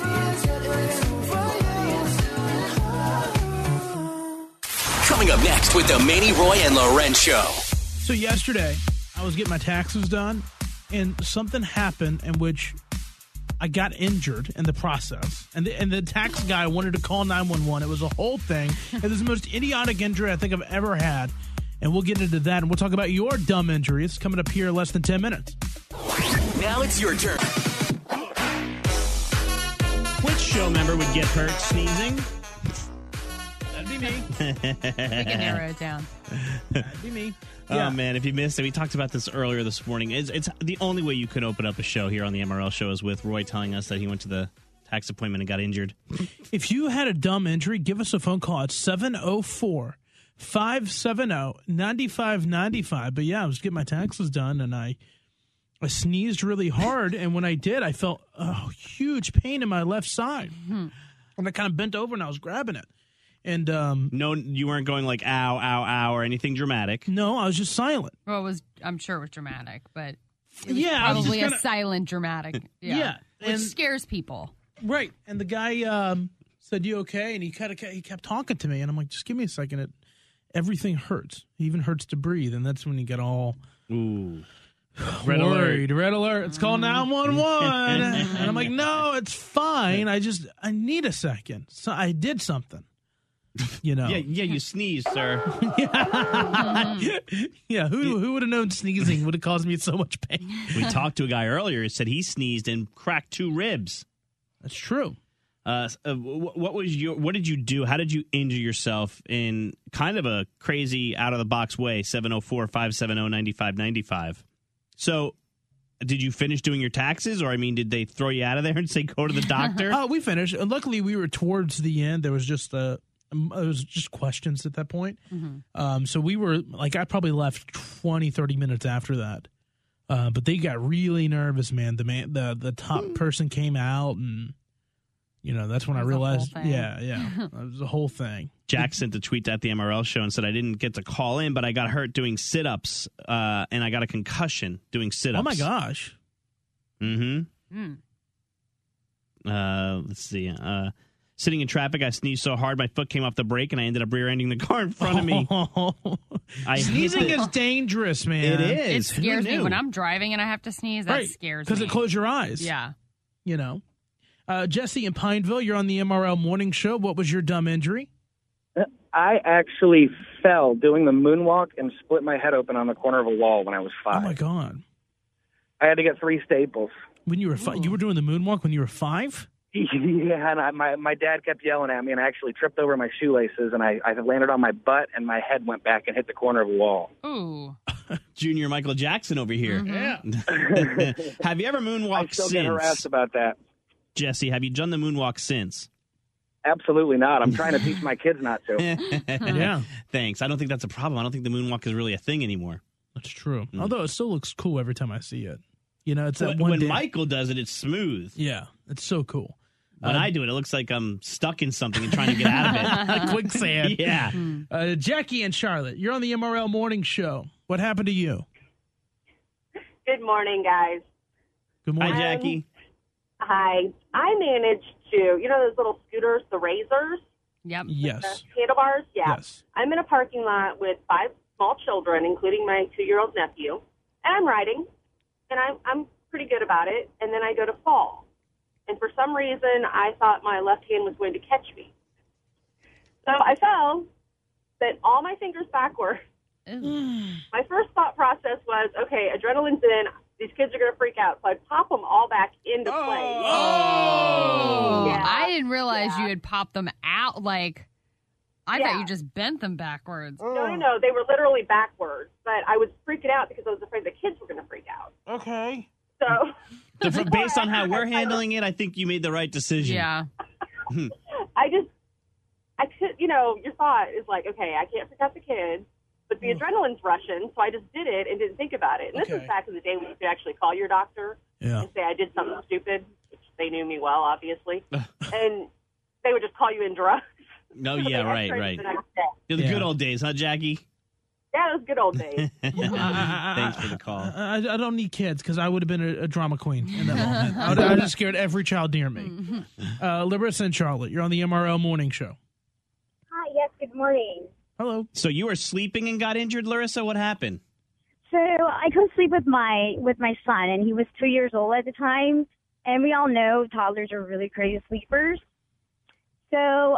Coming up next, with the Manny, Roy, and Loren Show.
So yesterday, I was getting my taxes done, and something happened in which I got injured in the process. And the tax guy wanted to call 911. It was a whole thing. It was the most idiotic injury I think I've ever had. And we'll get into that, and we'll talk about your dumb injury. It's coming up here in less than 10 minutes.
Now it's your turn.
Which show member would get hurt sneezing?
That'd be me.
We can narrow it down.
That'd be me.
Oh, man, if you missed it, we talked about this earlier this morning. It's the only way you could open up a show here on the MRL Show is with Roy telling us that he went to the tax appointment and got injured.
If you had a dumb injury, give us a phone call at 704-570-9595. But yeah, I was getting my taxes done, and I sneezed really hard, and when I did, I felt a huge pain in my left side. And I kind of bent over, and I was grabbing it. And
no, you weren't going like ow, ow, ow, or anything dramatic.
No, I was just silent.
Well, I'm sure it was dramatic, but it was
Yeah, I was
probably
just
a silent dramatic.
Yeah,
which
and-
scares people.
Right. And the guy said, "You okay?" And he kept talking to me, and I'm like, "Just give me a second. Everything hurts. It even hurts to breathe." And that's when you get all
Red
worried. Red alert. It's called 911. And I'm like, "No, it's fine. I need a second." So I did something. You know.
Yeah, you sneezed, sir.
Yeah, who would have known sneezing would have caused me so much pain?
We talked to a guy earlier who said he sneezed and cracked 2 ribs.
That's true.
What did you do? How did you injure yourself in kind of a crazy out of the box way? 704-570-9595. So, did you finish doing your taxes, or did they throw you out of there and say go to the doctor?
We finished. And luckily, we were towards the end. There was just it was just questions at that point. So we were I probably left 20, 30 minutes after that. But they got really nervous, man. The top person came out, and that's when I realized. Yeah, it was a whole thing.
Jack sent a tweet at the MRL Show and said, "I didn't get to call in, but I got hurt doing sit-ups, and I got a concussion doing sit-ups."
Oh my gosh.
Let's see. Sitting in traffic, I sneezed so hard my foot came off the brake, and I ended up rear-ending the car in front of me.
Sneezing is dangerous, man.
It is.
It scares me when I'm driving and I have to sneeze. That scares me.
Because it closes your eyes.
Yeah.
Jesse in Pineville, you're on the MRL Morning Show. What was your dumb injury?
I actually fell doing the moonwalk and split my head open on the corner of a wall when I was 5.
Oh, my God.
I had to get 3 staples.
When you were you were doing the moonwalk when you were 5?
Yeah, and my dad kept yelling at me, and I actually tripped over my shoelaces, and I landed on my butt, and my head went back and hit the corner of a wall.
Ooh.
Junior Michael Jackson over here.
Yeah.
Have you ever moonwalked
I still
since?
get harassed about that.
Jesse, have you done the moonwalk since?
Absolutely not. I'm trying to teach my kids not to.
Yeah.
Thanks. I don't think that's a problem. I don't think the moonwalk is really a thing anymore.
That's true. Although it still looks cool every time I see it. It's that one
when
day.
Michael does it, it's smooth.
Yeah, it's so cool.
When I do it, it looks like I'm stuck in something and trying to get out of it.
Quicksand.
Yeah.
Jackie and Charlotte, you're on the MRL Morning Show. What happened to you?
Good morning, guys.
Good morning.
Hi, Jackie.
Hi. I managed to, those little scooters, the Razors?
Yep.
Yes.
The handlebars? Yeah.
Yes.
I'm in a parking lot with 5 small children, including my 2-year-old nephew, and I'm riding, and I'm pretty good about it, and then I go to fall. And for some reason, I thought my left hand was going to catch me. So I fell, bent all my fingers backwards. My first thought process was, okay, adrenaline's in. These kids are going to freak out. So I pop them all back into place.
Oh.
Yeah.
I didn't realize you had popped them out. I
Yeah.
thought you just bent them backwards.
No. They were literally backwards. But I was freaking out because I was afraid the kids were going to freak out.
Okay.
So
Based on how we're handling it, I think you made the right decision.
Yeah.
I could, your thought is like, okay, I can't freak out the kids, but the adrenaline's rushing, so I just did it and didn't think about it. And this was back in the day when you could actually call your doctor and say I did something stupid, which they knew me well, obviously, and they would just call you in drugs.
No, yeah, right. The good old days, huh, Jackie?
Yeah, those good old days.
Thanks for the call.
I don't need kids because I would have been a drama queen in that moment. I would have scared every child near me. Larissa and Charlotte, you're on the MRL Morning Show.
Hi, yes, good morning.
Hello.
So you were sleeping and got injured, Larissa? What happened?
So I go sleep with my son, and he was 2 years old at the time. And we all know toddlers are really crazy sleepers. So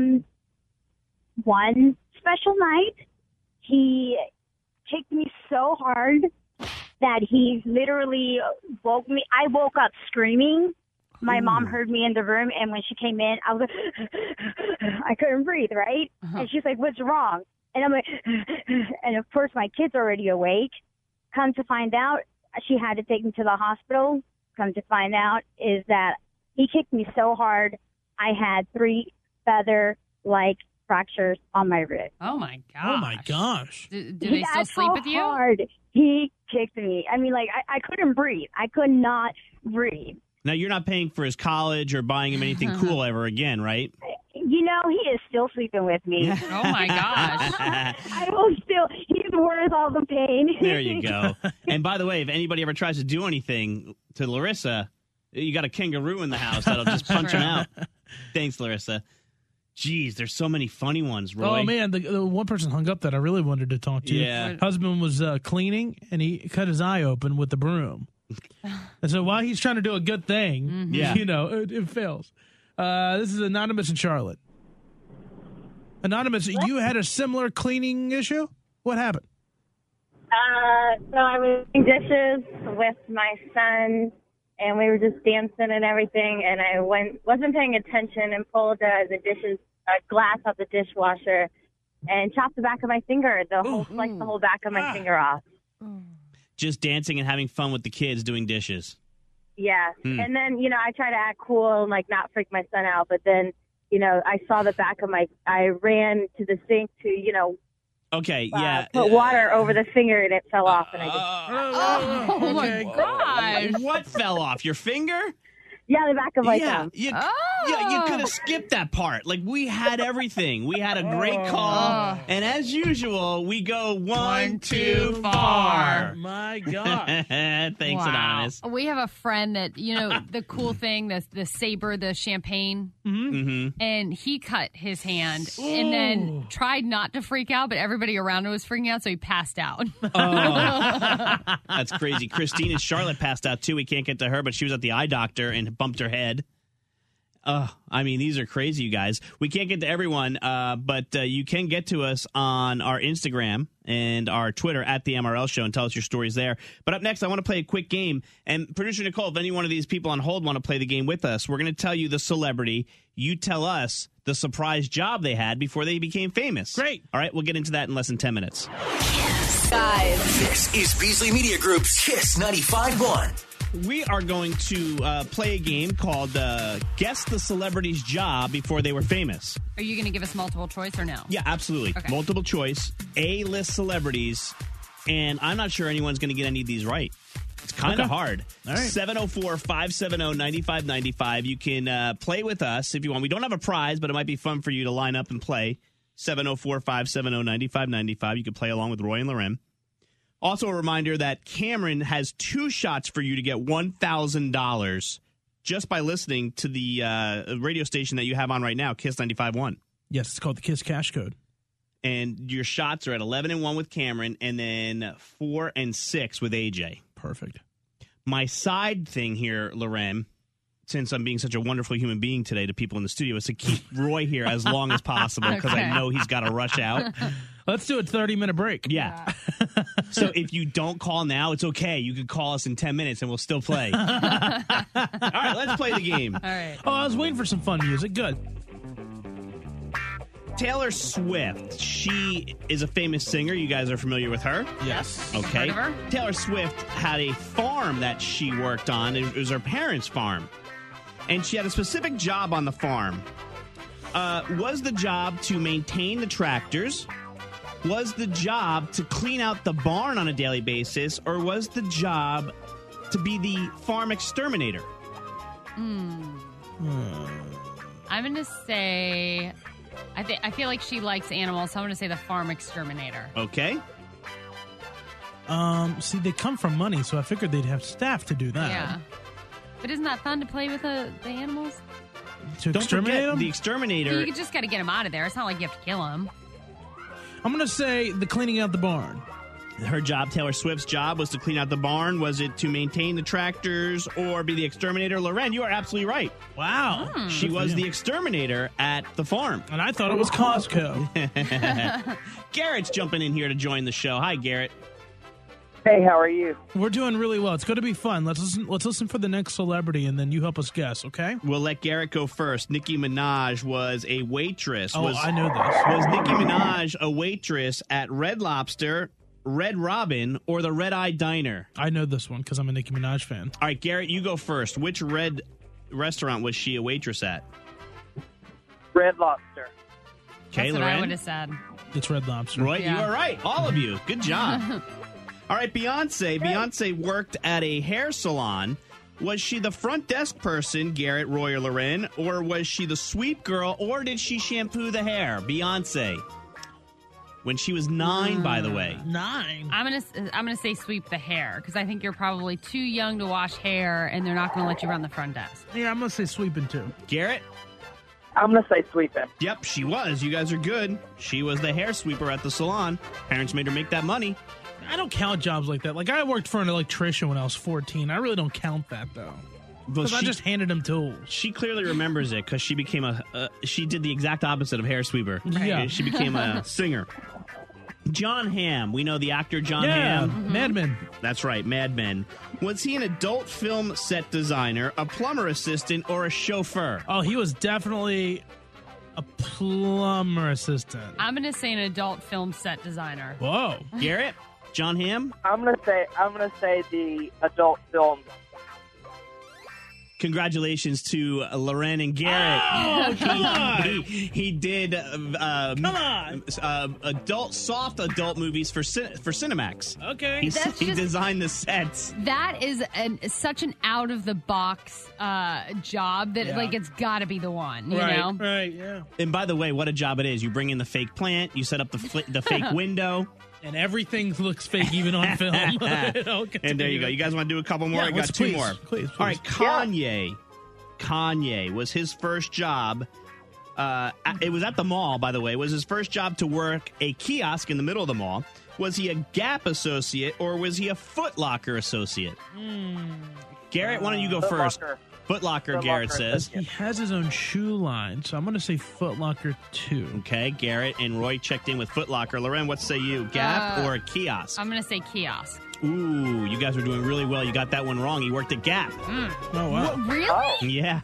one special night, he kicked me so hard that he literally woke me. I woke up screaming. My mom heard me in the room, and when she came in, I was like, I couldn't breathe, right? And she's like, what's wrong? And I'm like, and of course my kid's already awake. Come to find out, she had to take me to the hospital. Come to find out is that he kicked me so hard, I had 3 feather-like fractures on my wrist.
Oh, my gosh.
Oh, my gosh.
Do they still sleep with you?
Hard. He kicked me. I mean, like, I couldn't breathe. I could not breathe.
Now, you're not paying for his college or buying him anything cool ever again, right?
You know, he is still sleeping with me.
Oh, my gosh.
I will still, he's worth all the pain.
There you go. And by the way, if anybody ever tries to do anything to Larissa, you got a kangaroo in the house that'll just punch him out. Thanks, Larissa. Jeez, there's so many funny ones, Roy.
Oh, man, the one person hung up that I really wanted to talk to.
Yeah.
Husband was cleaning, and he cut his eye open with the broom. And so while he's trying to do a good thing, you know, it fails. This is Anonymous in Charlotte. Anonymous, you had a similar cleaning issue? What happened?
So I was doing dishes with my son, and we were just dancing and everything, and I wasn't paying attention and pulled the glass out the dishwasher and chopped the back of my finger, the whole back of my finger off.
Just dancing and having fun with the kids doing dishes.
Yeah. And then, you know, I try to act cool and, like, not freak my son out, but then, you know, I saw the back of I ran to the sink to, you know, put water over the finger, and it fell off, and I just...
Oh, my gosh.
What fell off? Your finger?
Yeah, the back of my thumb.
You could have skipped that part. Like, we had everything. We had a great call. And as usual, we go one too far.
My God.
Thanks, Anonymous.
We have a friend that, you know, the cool thing, the saber, the champagne, and he cut his hand and then tried not to freak out, but everybody around him was freaking out, so he passed out.
That's crazy. Christine in Charlotte passed out, too. We can't get to her, but she was at the eye doctor and bumped her head. I mean, these are crazy, you guys. We can't get to everyone, but you can get to us on our Instagram and our Twitter at the MRL Show and tell us your stories there. But up next, I want to play a quick game. And producer Nicole, if any one of these people on hold want to play the game with us, we're going to tell you the celebrity. You tell us the surprise job they had before they became famous.
Great.
All right, we'll get into that in less than 10 minutes.
Guys. This is Beasley Media Group's Kiss 95.1.
We are going to play a game called Guess the Celebrity's Job Before They Were Famous.
Are you going to give us multiple choice or no?
Yeah, absolutely.
Okay.
Multiple choice, A-list celebrities, and I'm not sure anyone's going to get any of these right. It's kind of hard.
All right.
704-570-9595. You can play with us if you want. We don't have a prize, but it might be fun for you to line up and play. 704-570-9595. You can play along with Roy and Loren. Also, a reminder that Cameron has 2 shots for you to get $1,000 just by listening to the radio station that you have on right now, Kiss 95.1.
Yes, it's called the Kiss Cash Code.
And your shots are at 11-1 with Cameron and then 4-6 with AJ.
Perfect.
My side thing here, Loren, since I'm being such a wonderful human being today to people in the studio, is to keep Roy here as long as possible because I know he's got to rush out.
Let's do a 30-minute break.
Yeah. So if you don't call now, it's okay. You can call us in 10 minutes and we'll still play. All right, let's play the game.
All right.
Oh, I was waiting for some fun music. Good.
Taylor Swift. She is a famous singer. You guys are familiar with her?
Yes.
Okay.
Heard of her?
Taylor Swift had a farm that she worked on. It was her parents' farm. And she had a specific job on the farm. Was the job to maintain the tractors? Was the job to clean out the barn on a daily basis? Or was the job to be the farm exterminator?
I'm going to say... I feel like she likes animals, so I'm going to say the farm exterminator.
Okay.
See, they come from money, so I figured they'd have staff to do that.
Yeah. But isn't that fun to play with the animals?
To
Don't
exterminate
forget,
them?
the exterminator...
You just got to get them out of there. It's not like you have to kill them.
I'm going to say the cleaning out the barn.
Her job, Taylor Swift's job, was to clean out the barn. Was it to maintain the tractors or be the exterminator? Loren, you are absolutely right.
Wow.
She was the exterminator at the farm.
And I thought it was Costco.
Garrett's jumping in here to join the show. Hi, Garrett.
Hey, how are you?
We're doing really well. It's going to be fun. Let's listen for the next celebrity, and then you help us guess, okay?
We'll let Garrett go first. Nicki Minaj was a waitress.
Oh, I know this.
Was Nicki Minaj a waitress at Red Lobster, Red Robin, or the Red Eye Diner?
I know this one because I'm a Nicki Minaj fan.
All right, Garrett, you go first. Which Red restaurant was she a waitress at?
Red Lobster.
Okay,
That's what
Loren?
I would have said.
It's Red Lobster.
Roy, you are right. All of you. Good job. All right, Beyonce. Beyonce worked at a hair salon. Was she the front desk person, Garrett, Roy, or Loren, or was she the sweep girl, or did she shampoo the hair? Beyonce. When she was 9, by the way.
9?
I'm gonna say sweep the hair because I think you're probably too young to wash hair, and they're not gonna let you run the front desk.
Yeah, I'm going to say sweeping, too.
Garrett?
I'm going to say sweeping.
Yep, she was. You guys are good. She was the hair sweeper at the salon. Parents made her make that money.
I don't count jobs like that. Like, I worked for an electrician when I was 14. I really don't count that, though. Because I just handed him tools.
She clearly remembers it because she became she did the exact opposite of hair sweeper.
Yeah.
She became a singer. John Hamm. We know the actor John Hamm.
Mad Men.
That's right, Mad Men. Was he an adult film set designer, a plumber assistant, or a chauffeur?
Oh, he was definitely a plumber assistant.
I'm gonna say an adult film set designer.
Whoa.
Garrett? John Hamm?
I'm gonna say the adult film.
Congratulations to Loren and Garrett.
Oh, come on.
He did soft adult movies for Cinemax.
Okay.
He designed the sets.
That is such an out of the box job that like it's got to be the one. You know?
Right. Yeah.
And by the way, what a job it is! You bring in the fake plant, you set up the fake window.
And everything looks fake even on film.
And there you go. You guys want to do a couple more?
Yeah,
I got two more.
Please.
All right, Kanye. Kanye was his first job. It was at the mall, by the way. It was his first job to work a kiosk in the middle of the mall. Was he a Gap associate or was he a Foot Locker associate? Garrett, why don't you go first? Foot Locker, Garrett says.
He has his own shoe line, so I'm going to say Foot Locker 2.
Okay, Garrett and Roy checked in with Foot Locker. Loren, what say you? Gap or a kiosk?
I'm going to say kiosk.
Ooh, you guys are doing really well. You got that one wrong. He worked at Gap.
Oh, wow.
What, really?
Yeah.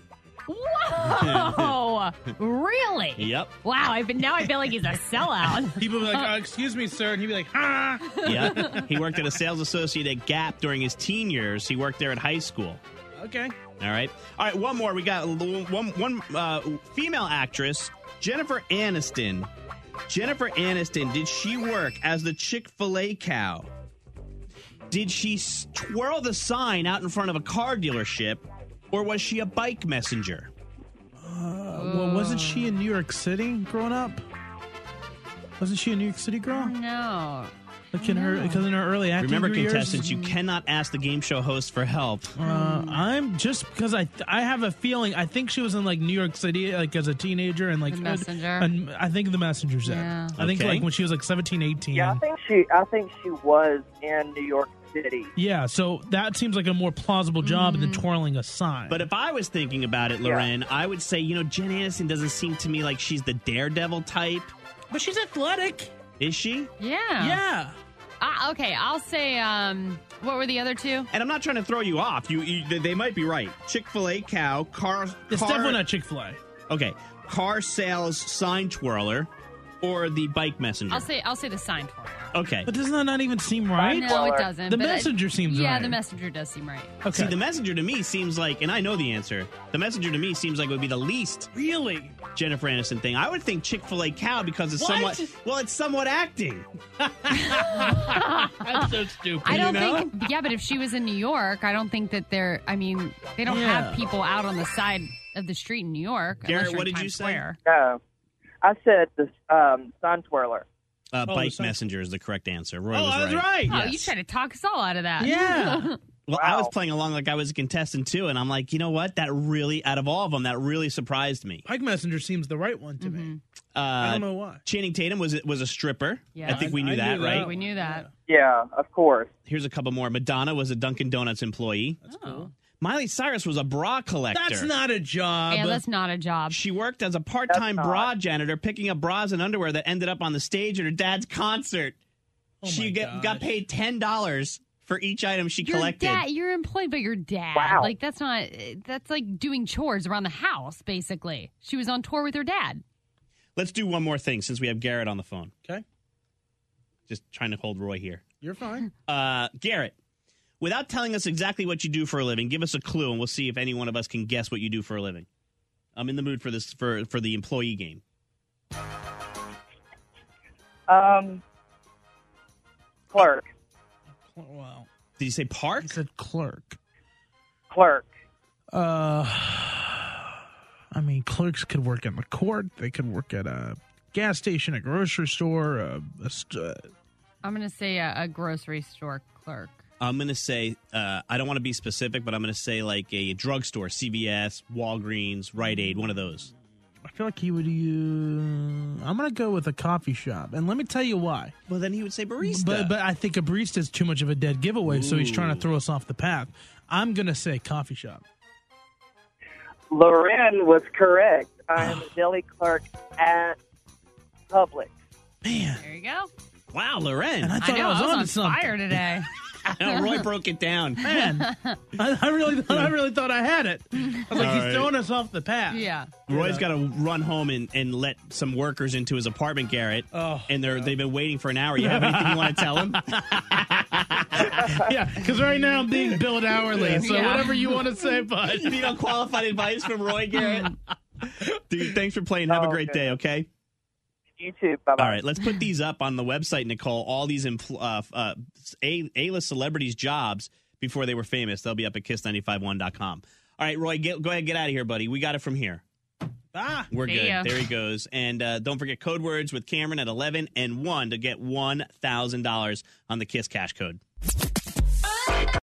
Whoa! Really?
Yep.
Wow, now I feel like he's a sellout.
People be like, excuse me, sir. And he'd be like, ha!
Yeah. He worked at a sales associate at Gap during his teen years. He worked there at high school.
Okay.
All right. One more. We got one female actress, Jennifer Aniston. Jennifer Aniston, did she work as the Chick-fil-A cow? Did she twirl the sign out in front of a car dealership? Or was she a bike messenger?
Well, wasn't she in New York City growing up? Wasn't she a New York City girl?
No.
Like because in her early acting
Remember,
years,
contestants, you cannot ask the game show host for help.
I'm just because I have a feeling. I think she was in like New York City, like as a teenager, and like
The Messenger.
And I think the Messenger's it.
Yeah.
I think
Okay.
like when she was like 17, 18.
Yeah, I think she was in New York City.
Yeah, so that seems like a more plausible job than twirling a sign.
But if I was thinking about it, Loren, I would say, Jen Aniston doesn't seem to me like she's the daredevil type.
But she's athletic.
Is she?
Yeah.
Yeah.
Okay, I'll say, what were the other two?
And I'm not trying to throw you off. They might be right. Chick-fil-A cow,
It's definitely not Chick-fil-A.
Okay. Car sales sign twirler or the bike messenger?
I'll say the sign twirler.
Okay.
But doesn't that not even seem right?
No, it doesn't.
The
but
messenger seems right.
Yeah, the messenger does seem right.
Okay.
See, the messenger to me seems like, and I know the answer, the messenger to me seems like it would be the least
Really?
Jennifer Aniston thing. I would think Chick-fil-A cow because it's it's somewhat acting.
That's so stupid.
I don't think, but if she was in New York, I don't think that they don't have people out on the side of the street in New York.
Garrett, what did you say?
No, I said the sign twirler.
Bike messenger is the correct answer. Roy was
I was
right.
right.
Oh,
Yes.
you tried to talk us all out of that.
Yeah.
Well, I was playing along like I was a contestant, too, and I'm like, you know what? That really, out of all of them, that really surprised me.
Pike Messenger seems the right one to me. I don't know why.
Channing Tatum was a stripper.
Yeah.
I think we knew that, right?
We knew that.
Yeah, of course.
Here's a couple more. Madonna was a Dunkin' Donuts employee.
That's cool.
Miley Cyrus was a bra collector.
That's not a job.
Yeah, that's not a job.
She worked as a part-time bra janitor, picking up bras and underwear that ended up on the stage at her dad's concert. She got paid $10 for each item she collected.
You're employed by your dad.
Wow.
Like, that's like doing chores around the house, basically. She was on tour with her dad.
Let's do one more thing since we have Garrett on the phone.
Okay.
Just trying to hold Roy here.
You're fine.
Garrett, without telling us exactly what you do for a living, give us a clue and we'll see if any one of us can guess what you do for a living. I'm in the mood for this for the employee game.
Clerk.
Wow.
Did you say park?
He said clerk.
Clerk.
I mean, clerks could work in the court. They could work at a gas station, a grocery store.
I'm going to say a grocery store clerk.
I'm going to say, I don't want to be specific, but I'm going to say like a drugstore, CVS, Walgreens, Rite Aid, one of those.
I feel like he would I'm going to go with a coffee shop. And let me tell you why.
Well, then he would say barista.
But I think a barista is too much of a dead giveaway, so he's trying to throw us off the path. I'm going to say coffee shop.
Loren was correct. I'm a deli clerk at Publix.
Man.
There you go.
Wow, Loren.
And I thought I was on
fire today.
Roy broke it down.
Man, I really thought I had it. I was like, he's throwing us off the path.
Yeah.
Roy's got to run home and let some workers into his apartment, Garrett.
Oh,
and they've been waiting for an hour. You have anything you want to tell him?
Yeah, because right now I'm being billed hourly. So whatever you want to say, bud.
You need unqualified advice from Roy, Garrett. Dude, thanks for playing. Have a great day, okay?
You too. Bye-bye.
All right, let's put these up on the website, Nicole. All these A-list celebrities' jobs before they were famous. They'll be up at kiss951.com. All right, Roy, go ahead, get out of here, buddy. We got it from here. We're good.
Ya.
There he goes. And don't forget code words with Cameron at 11 and 1 to get $1,000 on the Kiss Cash code.